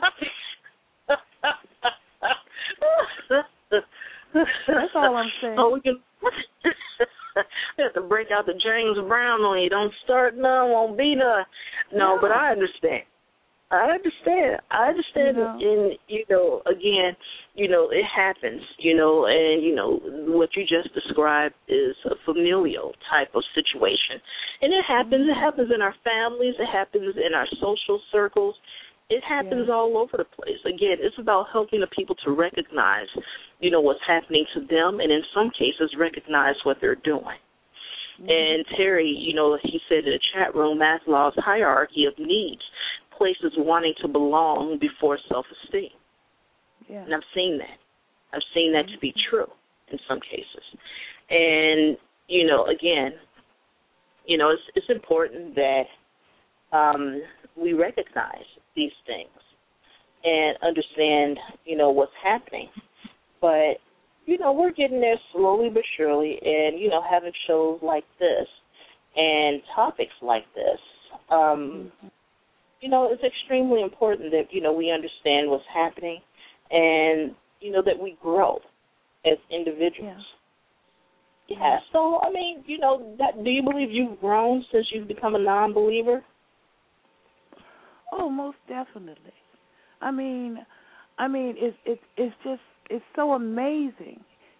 That's all I'm saying. Oh, we can. You have to break out the James Brown on you. Don't start none, won't be none. No, but I understand. I understand. And, again, it happens, and, what you just described is a familial type of situation. And it happens. It happens in our families. It happens in our social circles. It happens all over the place. Again, it's about helping the people to recognize, what's happening to them, and in some cases recognize what they're doing. Mm-hmm. And Terry, he said in the chat room, Maslow's hierarchy of needs places wanting to belong before self-esteem. Yeah. And I've seen that. I've seen that to be true in some cases. And, again, it's important that we recognize these things and understand, what's happening. But, we're getting there slowly but surely, and, having shows like this and topics like this, it's extremely important that, we understand what's happening and, that we grow as individuals. Yeah. So, do you believe you've grown since you've become a non-believer? Oh, most definitely. It's just, it's so amazing.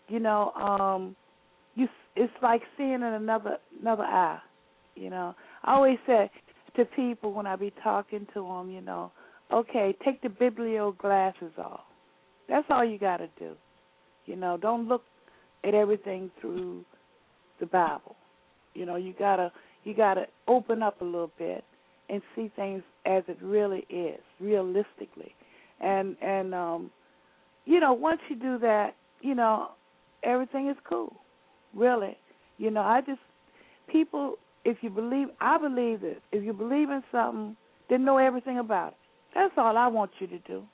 It's like seeing in another eye. I always say to people when I be talking to them, okay, take the biblio glasses off. That's all you got to do. Don't look at everything through the Bible. You gotta open up a little bit and see things as it really is, realistically. And once you do that, everything is cool, really. People, I believe this. If you believe in something, then know everything about it. That's all I want you to do.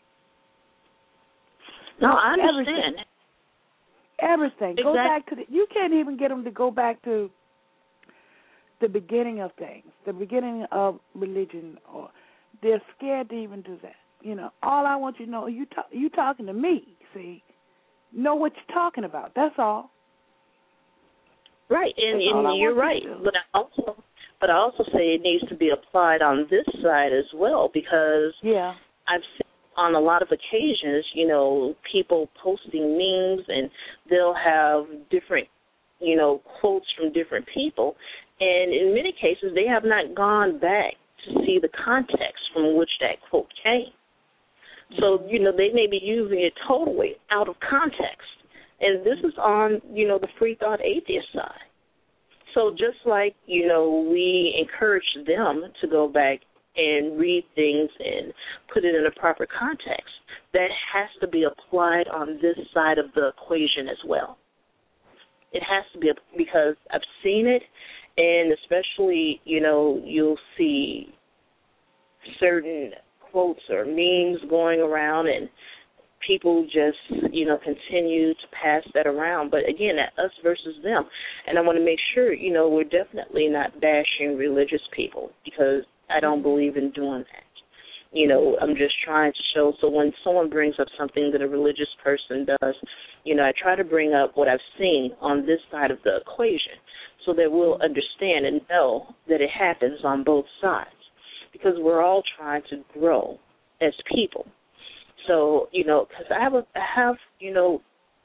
No, I understand. Everything. Go back to you can't even get them to go back to the beginning of things, the beginning of religion, or they're scared to even do that. All I want you to know, you talking to me, see, know what you're talking about. That's all. Right, and you're right. But I also say it needs to be applied on this side as well, because I've seen on a lot of occasions, people posting memes, and they'll have different, quotes from different people, and in many cases they have not gone back to see the context from which that quote came. So, they may be using it totally out of context. And this is on, the free thought atheist side. So just like, we encourage them to go back and read things and put it in a proper context, that has to be applied on this side of the equation as well. It has to be, because I've seen it, and especially, you'll see certain quotes or memes going around, and people just, continue to pass that around. But again, that us versus them. And I want to make sure, we're definitely not bashing religious people, because I don't believe in doing that. I'm just trying to show, so when someone brings up something that a religious person does, I try to bring up what I've seen on this side of the equation, so that we'll understand and know that it happens on both sides, because we're all trying to grow as people. So, because I have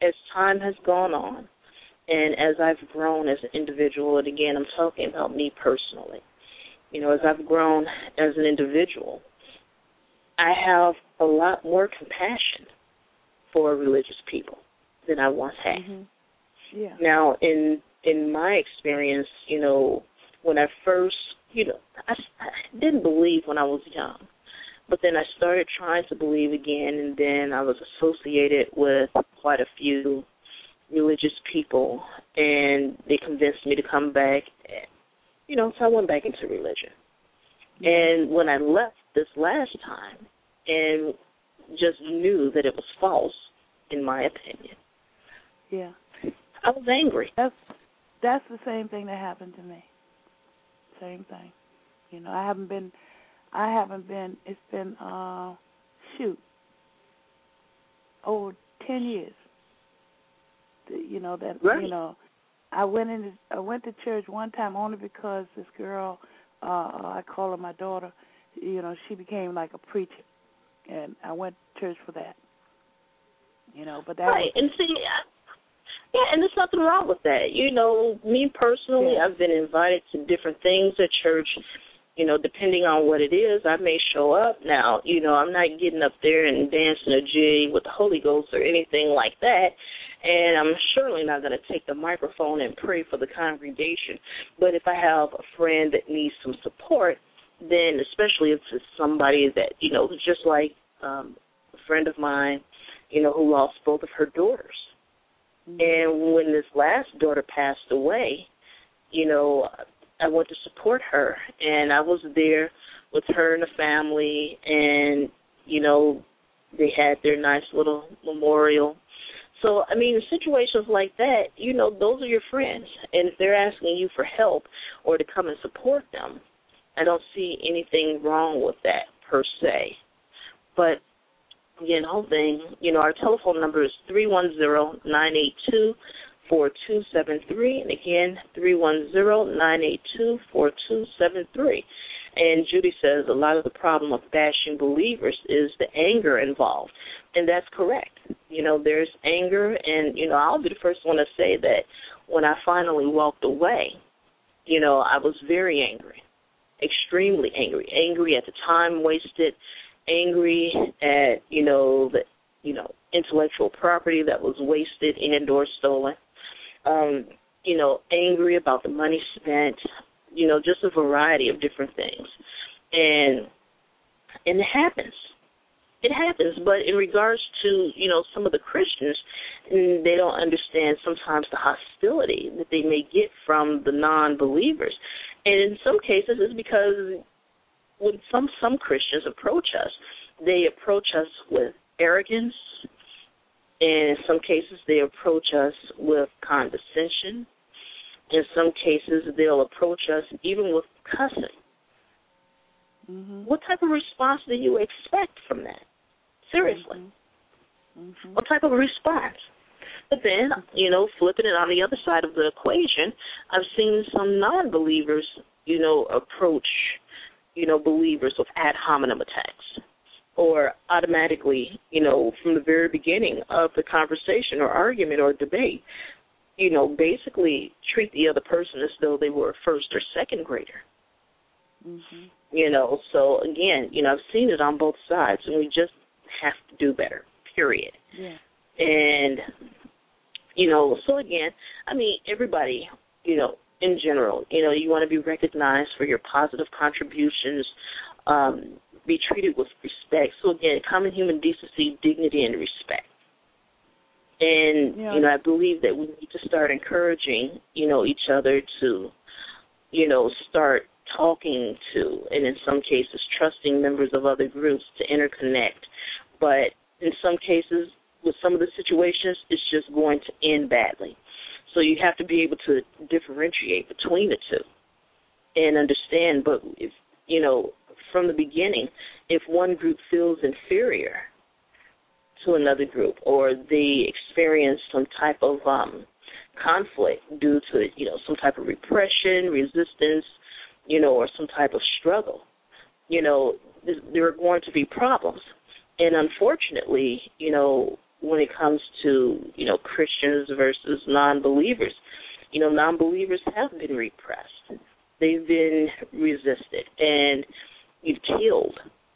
as time has gone on, and as I've grown as an individual, and again, I'm talking about me personally, as I've grown as an individual, I have a lot more compassion for religious people than I once had. Mm-hmm. Yeah. Now, in my experience, when I first, I didn't believe when I was young, but then I started trying to believe again, and then I was associated with quite a few religious people, and they convinced me to come back, so I went back into religion. And when I left this last time and just knew that it was false, in my opinion, yeah, I was angry. That's the same thing that happened to me. Same thing. I haven't been, it's been, over 10 years. Right. I went to church one time only because this girl, I call her my daughter, she became like a preacher, and I went to church for that. But that right, and see, and there's nothing wrong with that. Me personally, I've been invited to different things at church. Depending on what it is, I may show up. Now, I'm not getting up there and dancing a jig with the Holy Ghost or anything like that. And I'm surely not going to take the microphone and pray for the congregation. But if I have a friend that needs some support, then especially if it's somebody that, just like a friend of mine, who lost both of her daughters. Mm-hmm. And when this last daughter passed away, I went to support her, and I was there with her and the family, and, they had their nice little memorial. So, in situations like that, those are your friends, and if they're asking you for help or to come and support them, I don't see anything wrong with that per se. But, again, the whole thing, our telephone number is 310-982-4273, and again, 310-982-4273. And Judy says a lot of the problem of bashing believers is the anger involved, and that's correct. There's anger, and, I'll be the first one to say that when I finally walked away, I was very angry, extremely angry at the time wasted, angry at, the, intellectual property that was wasted and or stolen, angry about the money spent, just a variety of different things. And it happens. It happens, but in regards to, some of the Christians, they don't understand sometimes the hostility that they may get from the non-believers. And in some cases it's because when some Christians approach us, they approach us with arrogance, and in some cases they approach us with condescension. In some cases they'll approach us even with cussing. Mm-hmm. What type of response do you expect from that? Seriously. Mm-hmm. What type of response? But then, flipping it on the other side of the equation, I've seen some non-believers, approach, believers with ad hominem attacks, or automatically, from the very beginning of the conversation or argument or debate, basically treat the other person as though they were a first or second grader. Mm-hmm. So again, I've seen it on both sides, and we just have to do better, period. Yeah. And, so again, everybody, in general, you want to be recognized for your positive contributions, be treated with respect. So again, common human decency, dignity, and respect. And, I believe that we need to start encouraging, each other to, start talking to, and in some cases trusting members of other groups to interconnect. But in some cases, with some of the situations, it's just going to end badly. So you have to be able to differentiate between the two and understand. But, if, from the beginning, if one group feels inferior to another group, or they experience some type of conflict due to, some type of repression, resistance, or some type of struggle, there are going to be problems. And unfortunately, when it comes to, Christians versus non-believers. Non-believers have been repressed. They've been resisted and killed,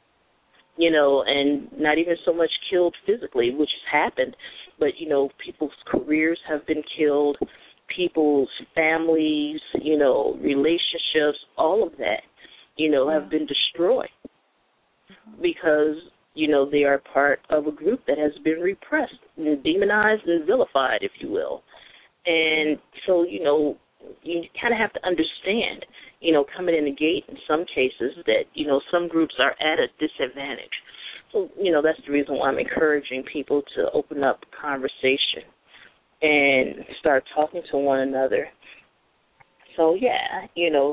and not even so much killed physically, which has happened, but, people's careers have been killed, people's families, relationships, all of that, have been destroyed because, they are part of a group that has been repressed and demonized and vilified, if you will. And so, you kind of have to understand, coming in the gate in some cases that, some groups are at a disadvantage. So, that's the reason why I'm encouraging people to open up conversation and start talking to one another. So, yeah,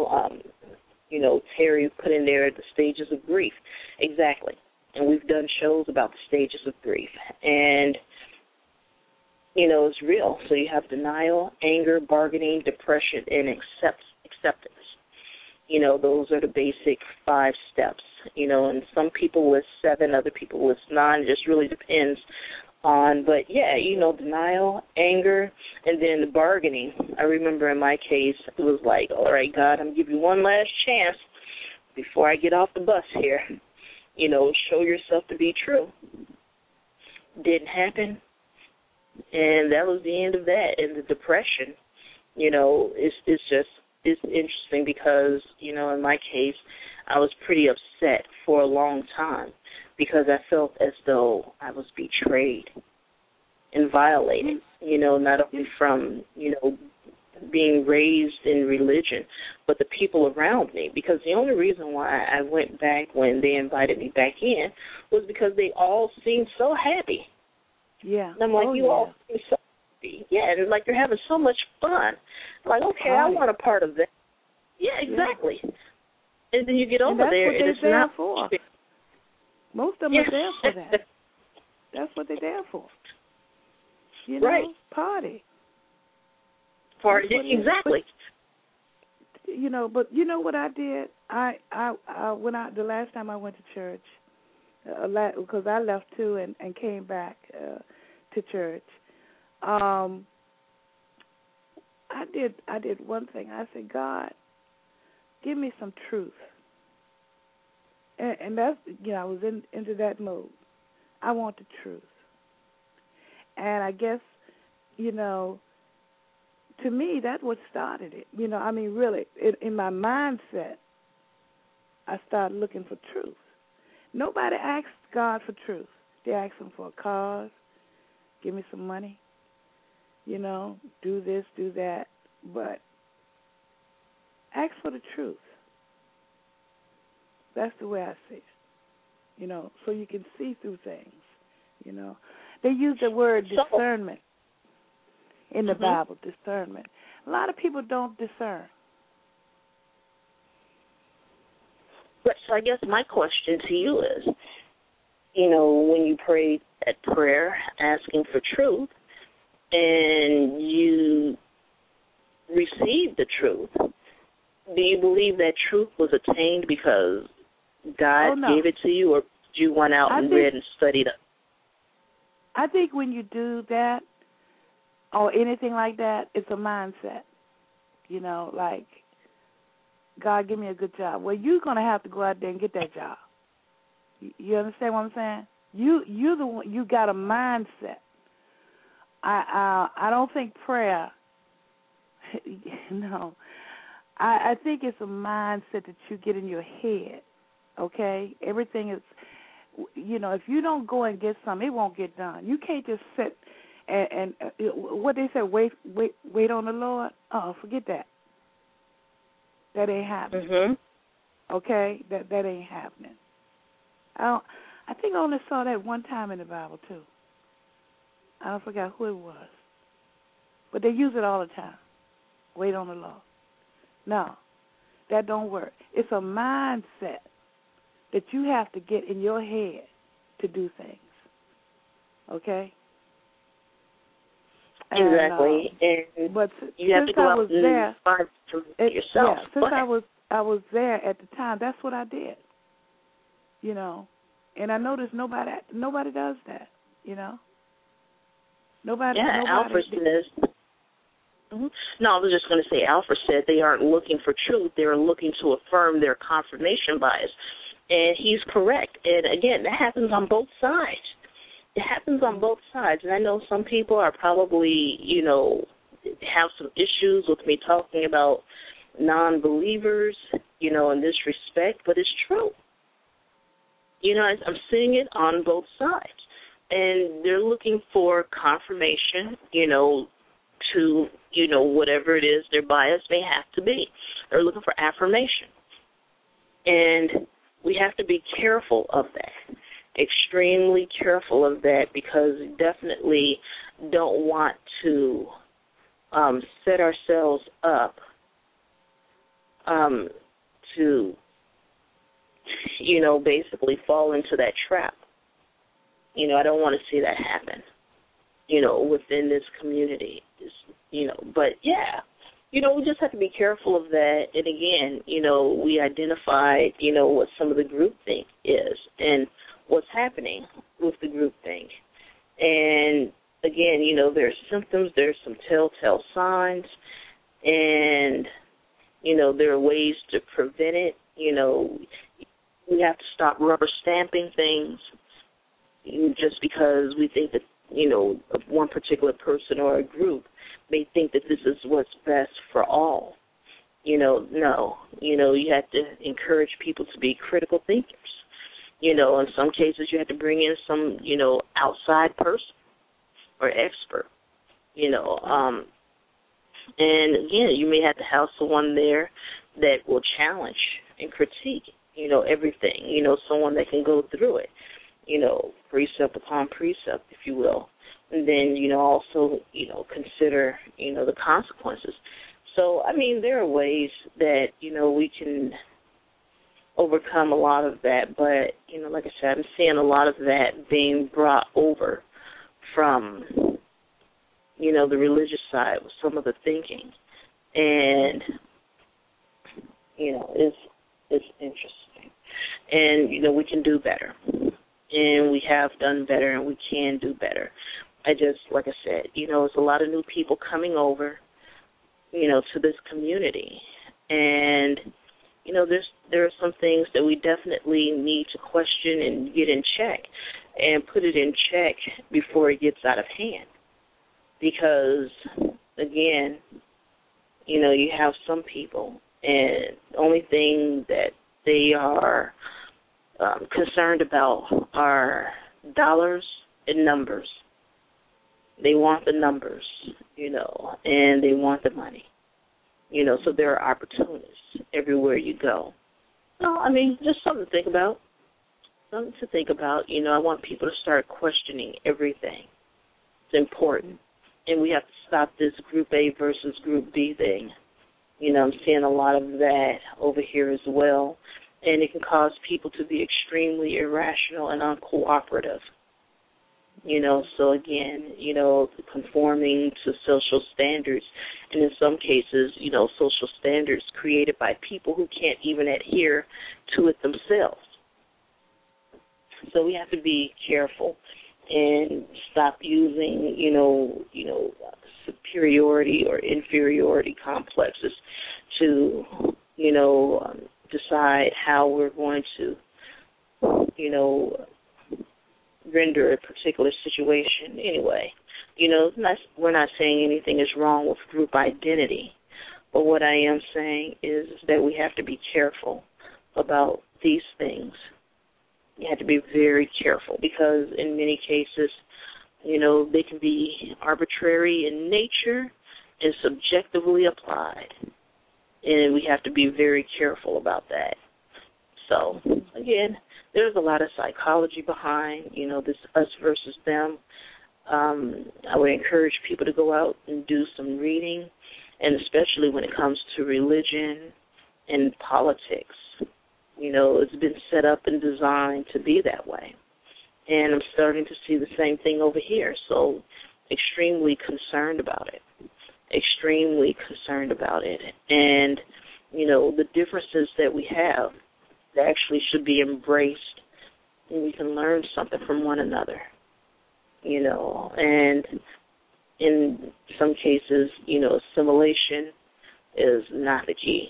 Terry put in there the stages of grief. Exactly. And we've done shows about the stages of grief. And, it's real. So you have denial, anger, bargaining, depression, and acceptance. Those are the basic 5 steps. And some people list 7, other people list 9. It just really depends on. But, yeah, denial, anger, and then the bargaining. I remember in my case, it was like, all right, God, I'm going to give you one last chance before I get off the bus here. Show yourself to be true. Didn't happen. And that was the end of that. And the depression, it's interesting because, in my case, I was pretty upset for a long time because I felt as though I was betrayed and violated, not only from, being raised in religion, but the people around me. Because the only reason why I went back when they invited me back in was because they all seemed so happy. Yeah. And I'm like, all seem so happy. Yeah, and like you're having so much fun. I'm like, okay, I want a part of that. Yeah, exactly. Yeah. And then you get over there, and it's not for. Most of them are there for that. That's what they're there for. Right. Party. Party, exactly. But you know what I did? I when the last time I went to church, because I left too and came back to church. I did one thing. I said, God, give me some truth. And that's, I was into that mode. I want the truth. And I guess, to me, that's what started it. Really, in my mindset, I started looking for truth. Nobody asks God for truth. They ask Him for a cause, give me some money, do this, do that. But ask for the truth. That's the way I see it, so you can see through things, They use the word discernment in the Bible, discernment. A lot of people don't discern. But so I guess my question to you is, when you prayed that prayer asking for truth and you received the truth, do you believe that truth was attained because God gave it to you, or did you went out and read and studied it? I think when you do that or anything like that, it's a mindset. Like, God, give me a good job. Well, you're going to have to go out there and get that job. You understand what I'm saying? You're the one. You got a mindset. I don't think prayer. No, I think it's a mindset that you get in your head. Okay, everything is. If you don't go and get something, it won't get done. You can't just sit and what they say, wait on the Lord. Oh, forget that. That ain't happening. Mm-hmm. Okay, that ain't happening. I think I only saw that one time in the Bible too. I don't forget who it was, but they use it all the time. Wait on the Lord. No, that don't work. It's a mindset that you have to get in your head to do things. Okay? Exactly. But you have to go out and find yourself. Yeah, since I was there at the time, that's what I did. And I noticed nobody does that, Nobody. Alfred says. No, I was just going to say, Alfred said they aren't looking for truth. They're looking to affirm their confirmation bias. And he's correct. And, again, that happens on both sides. It happens on both sides. And I know some people are probably, have some issues with me talking about non-believers, in this respect, but it's true. I'm seeing it on both sides. And they're looking for confirmation, to, whatever it is their bias may have to be. They're looking for affirmation. And we have to be careful of that, extremely careful of that, because we definitely don't want to set ourselves up to, basically fall into that trap. I don't want to see that happen, within this community, but yeah, we just have to be careful of that. And again, we identified, what some of the groupthink is and what's happening with the groupthink. And again, there's symptoms, there's some telltale signs, and, there are ways to prevent it. We have to stop rubber stamping things just because we think that, one particular person or a group may think that this is what's best for all. No. You have to encourage people to be critical thinkers. In some cases you have to bring in some, outside person or expert, and again, you may have to have someone there that will challenge and critique, everything, someone that can go through it, precept upon precept, if you will. And then, also, consider, the consequences. So, there are ways that, we can overcome a lot of that. But, like I said, I'm seeing a lot of that being brought over from, the religious side with some of the thinking. And, it's interesting. And, we can do better. And we have done better, and we can do better. Like I said, it's a lot of new people coming over, to this community. And, there are some things that we definitely need to question and get in check and put it in check before it gets out of hand. Because, again, you have some people, and the only thing that they are concerned about are dollars and numbers. They want the numbers, and they want the money. So there are opportunities everywhere you go. No, just something to think about. Something to think about. I want people to start questioning everything. It's important. And we have to stop this Group A versus Group B thing. I'm seeing a lot of that over here as well. And it can cause people to be extremely irrational and uncooperative. So again, conforming to social standards, and in some cases, social standards created by people who can't even adhere to it themselves. So we have to be careful and stop using, superiority or inferiority complexes to, decide how we're going to, render a particular situation anyway. We're not saying anything is wrong with group identity, but what I am saying is that we have to be careful about these things. You have to be very careful because in many cases, they can be arbitrary in nature and subjectively applied, and we have to be very careful about that. So, again, there's a lot of psychology behind, this us versus them. I would encourage people to go out and do some reading, and especially when it comes to religion and politics. It's been set up and designed to be that way. And I'm starting to see the same thing over here, so extremely concerned about it. Extremely concerned about it. And, the differences that we have that actually should be embraced, and we can learn something from one another, and in some cases, assimilation is not the key.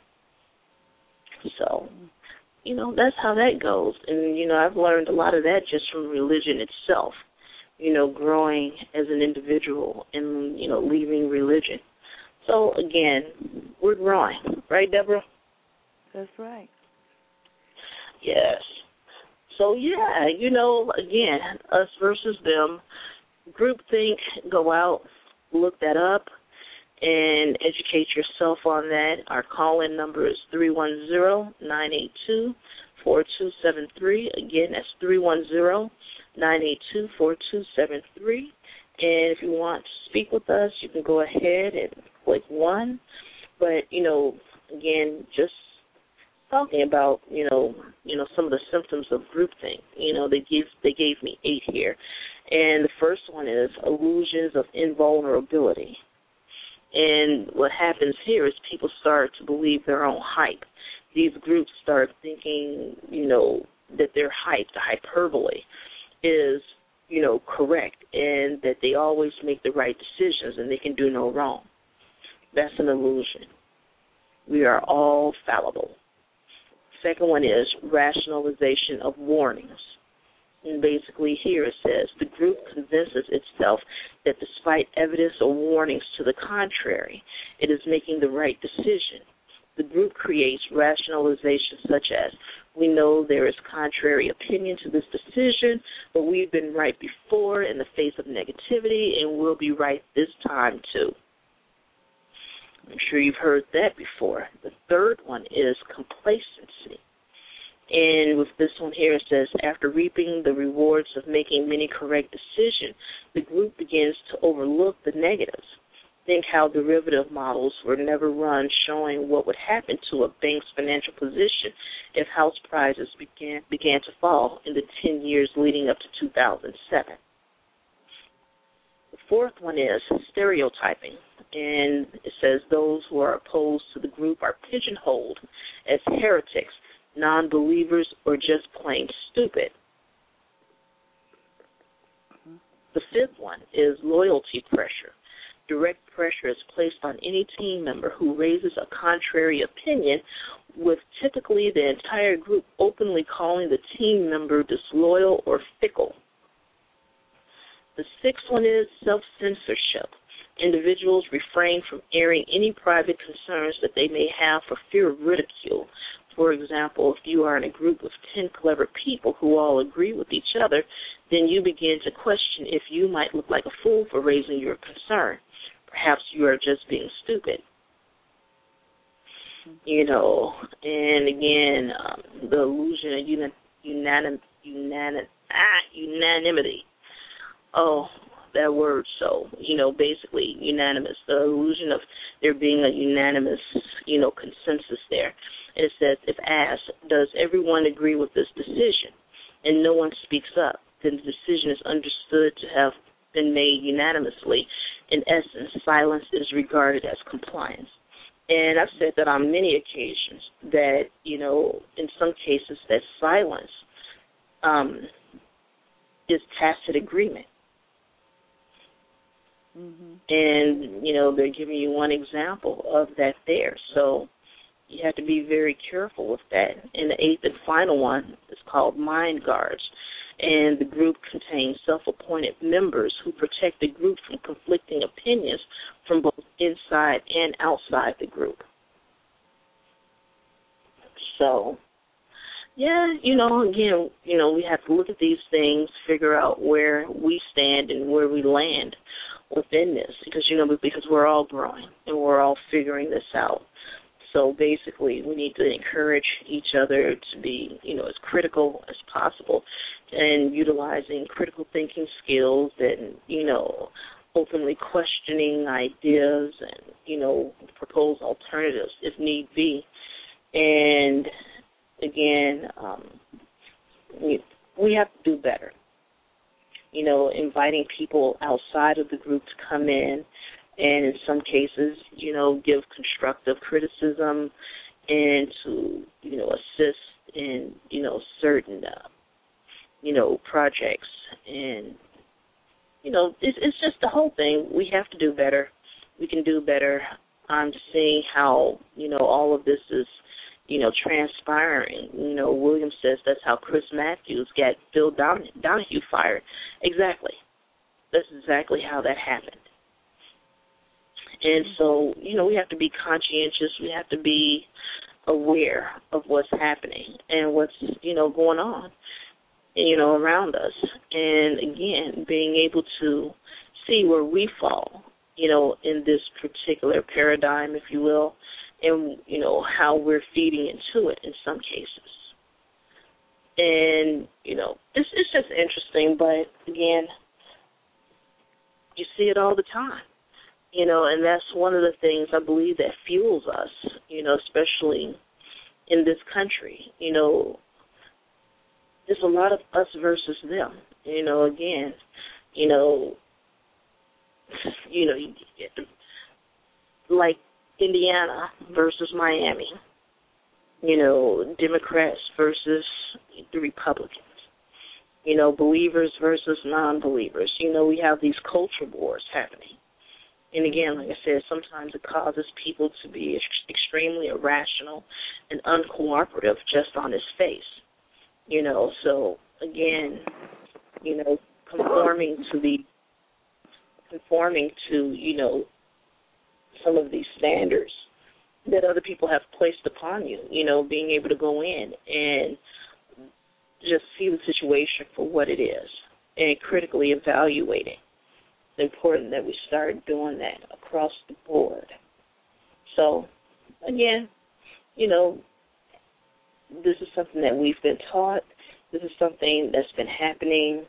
So, that's how that goes. And, I've learned a lot of that just from religion itself, growing as an individual and, leaving religion. So, again, we're growing. Right, Deborah? That's right. Yes. So, yeah, again, us versus them. Groupthink, go out, look that up, and educate yourself on that. Our call-in number is 310-982-4273. Again, that's 310-982-4273. And if you want to speak with us, you can go ahead and click 1. But, again, just talking about, some of the symptoms of groupthink. They gave me 8 here. And the first one is illusions of invulnerability. And what happens here is people start to believe their own hype. These groups start thinking, that their hype, the hyperbole, is, correct, and that they always make the right decisions and they can do no wrong. That's an illusion. We are all fallible. Second one is rationalization of warnings. And basically here it says, the group convinces itself that despite evidence or warnings to the contrary, it is making the right decision. The group creates rationalization such as, we know there is contrary opinion to this decision, but we've been right before in the face of negativity, and we'll be right this time too. I'm sure you've heard that before. The third one is complacency. And with this one here, it says, after reaping the rewards of making many correct decisions, the group begins to overlook the negatives. Think how derivative models were never run showing what would happen to a bank's financial position if house prices began to fall in the 10 years leading up to 2007. The fourth one is stereotyping. And it says those who are opposed to the group are pigeonholed as heretics, non-believers, or just plain stupid. The fifth one is loyalty pressure. Direct pressure is placed on any team member who raises a contrary opinion, with typically the entire group openly calling the team member disloyal or fickle. The sixth one is self-censorship. Individuals refrain from airing any private concerns that they may have for fear of ridicule. For example, if you are in a group of 10 clever people who all agree with each other, then you begin to question if you might look like a fool for raising your concern. Perhaps you are just being stupid. And again, the illusion of unanimity. Oh, that word. So, basically unanimous. The illusion of there being a unanimous, consensus there. It says, if asked, does everyone agree with this decision, and no one speaks up, then the decision is understood to have been made unanimously. In essence, silence is regarded as compliance. And I've said that on many occasions that, in some cases that silence is tacit agreement. Mm-hmm. And, they're giving you one example of that there. So you have to be very careful with that. And the eighth and final one is called mind guards. And the group contains self-appointed members who protect the group from conflicting opinions from both inside and outside the group. So, yeah, again, we have to look at these things, figure out where we stand and where we land within this, because we're all growing and we're all figuring this out. So basically, we need to encourage each other to be, as critical as possible, and utilizing critical thinking skills and, openly questioning ideas and, propose alternatives if need be. And again, we have to do better. Inviting people outside of the group to come in and in some cases, give constructive criticism and to, assist in, certain, projects and, it's just the whole thing. We have to do better. We can do better. I'm seeing how, all of this is, transpiring. William says that's how Chris Matthews got Phil Donahue fired. Exactly. That's exactly how that happened. And so, we have to be conscientious. We have to be aware of what's happening and what's, going on, around us. And, again, being able to see where we fall, in this particular paradigm, if you will, and, how we're feeding into it in some cases. And, it's just interesting, but, again, you see it all the time. And that's one of the things I believe that fuels us, especially in this country. There's a lot of us versus them. Again, like Indiana versus Miami, Democrats versus the Republicans, believers versus non-believers. We have these culture wars happening. And again, like I said, sometimes it causes people to be extremely irrational and uncooperative just on its face. So again, conforming to some of these standards that other people have placed upon you, being able to go in and just see the situation for what it is and critically evaluating. It's important that we start doing that across the board. So, again, this is something that we've been taught. This is something that's been happening,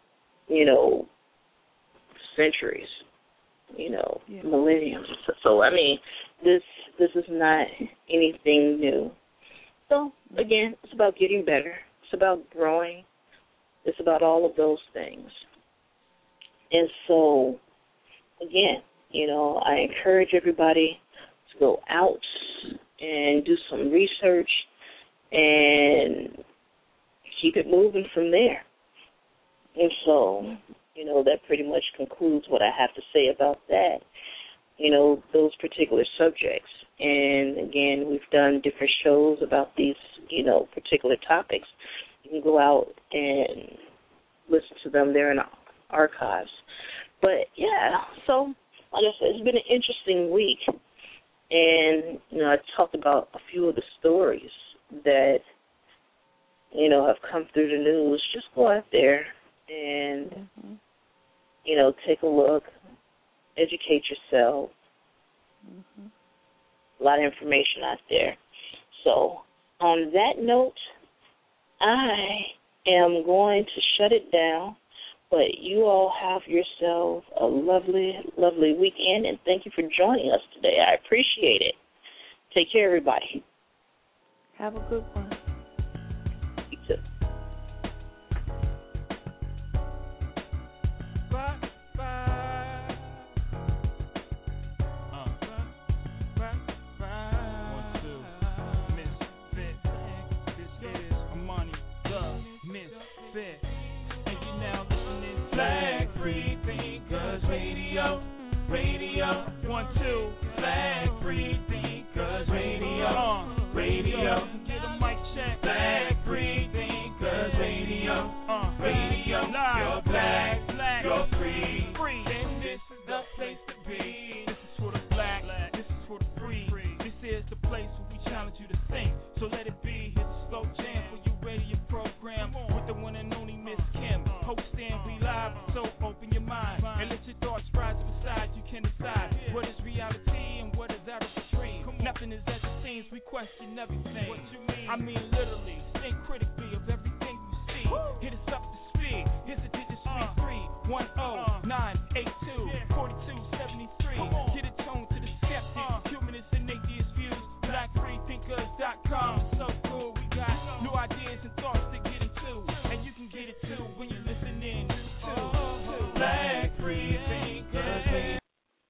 centuries, millenniums. So, I mean, this is not anything new. So, again, it's about getting better. It's about growing. It's about all of those things. And so, again, I encourage everybody to go out and do some research and keep it moving from there. And so, that pretty much concludes what I have to say about that, those particular subjects. And, again, we've done different shows about these, particular topics. You can go out and listen to them there in archives. But, yeah, so, like I said, it's been an interesting week. And, I talked about a few of the stories that, have come through the news. Just go out there and, take a look, educate yourself. A lot of information out there. So, on that note, I am going to shut it down. But you all have yourself a lovely, lovely weekend, and thank you for joining us today. I appreciate it. Take care, everybody. Have a good one. You too. Flag Free Thinkers Radio, 1, 2. Flag Free Thinkers Radio, Get a mic check. Flag Free Thinkers Radio, You're black, you're free, and this is the place to be. This is for the black, this is for the free. This is the place where we challenge you to think. So let it be. Here's a slow jam for your radio program with the one and only Miss Kim. Hosting, we live, so open your mind and let your thoughts rise beside. You can decide what is reality and what is out of the dream. Nothing is as it seems, we question everything. What you mean? I mean literally, think critically of everything you see. Hit us up to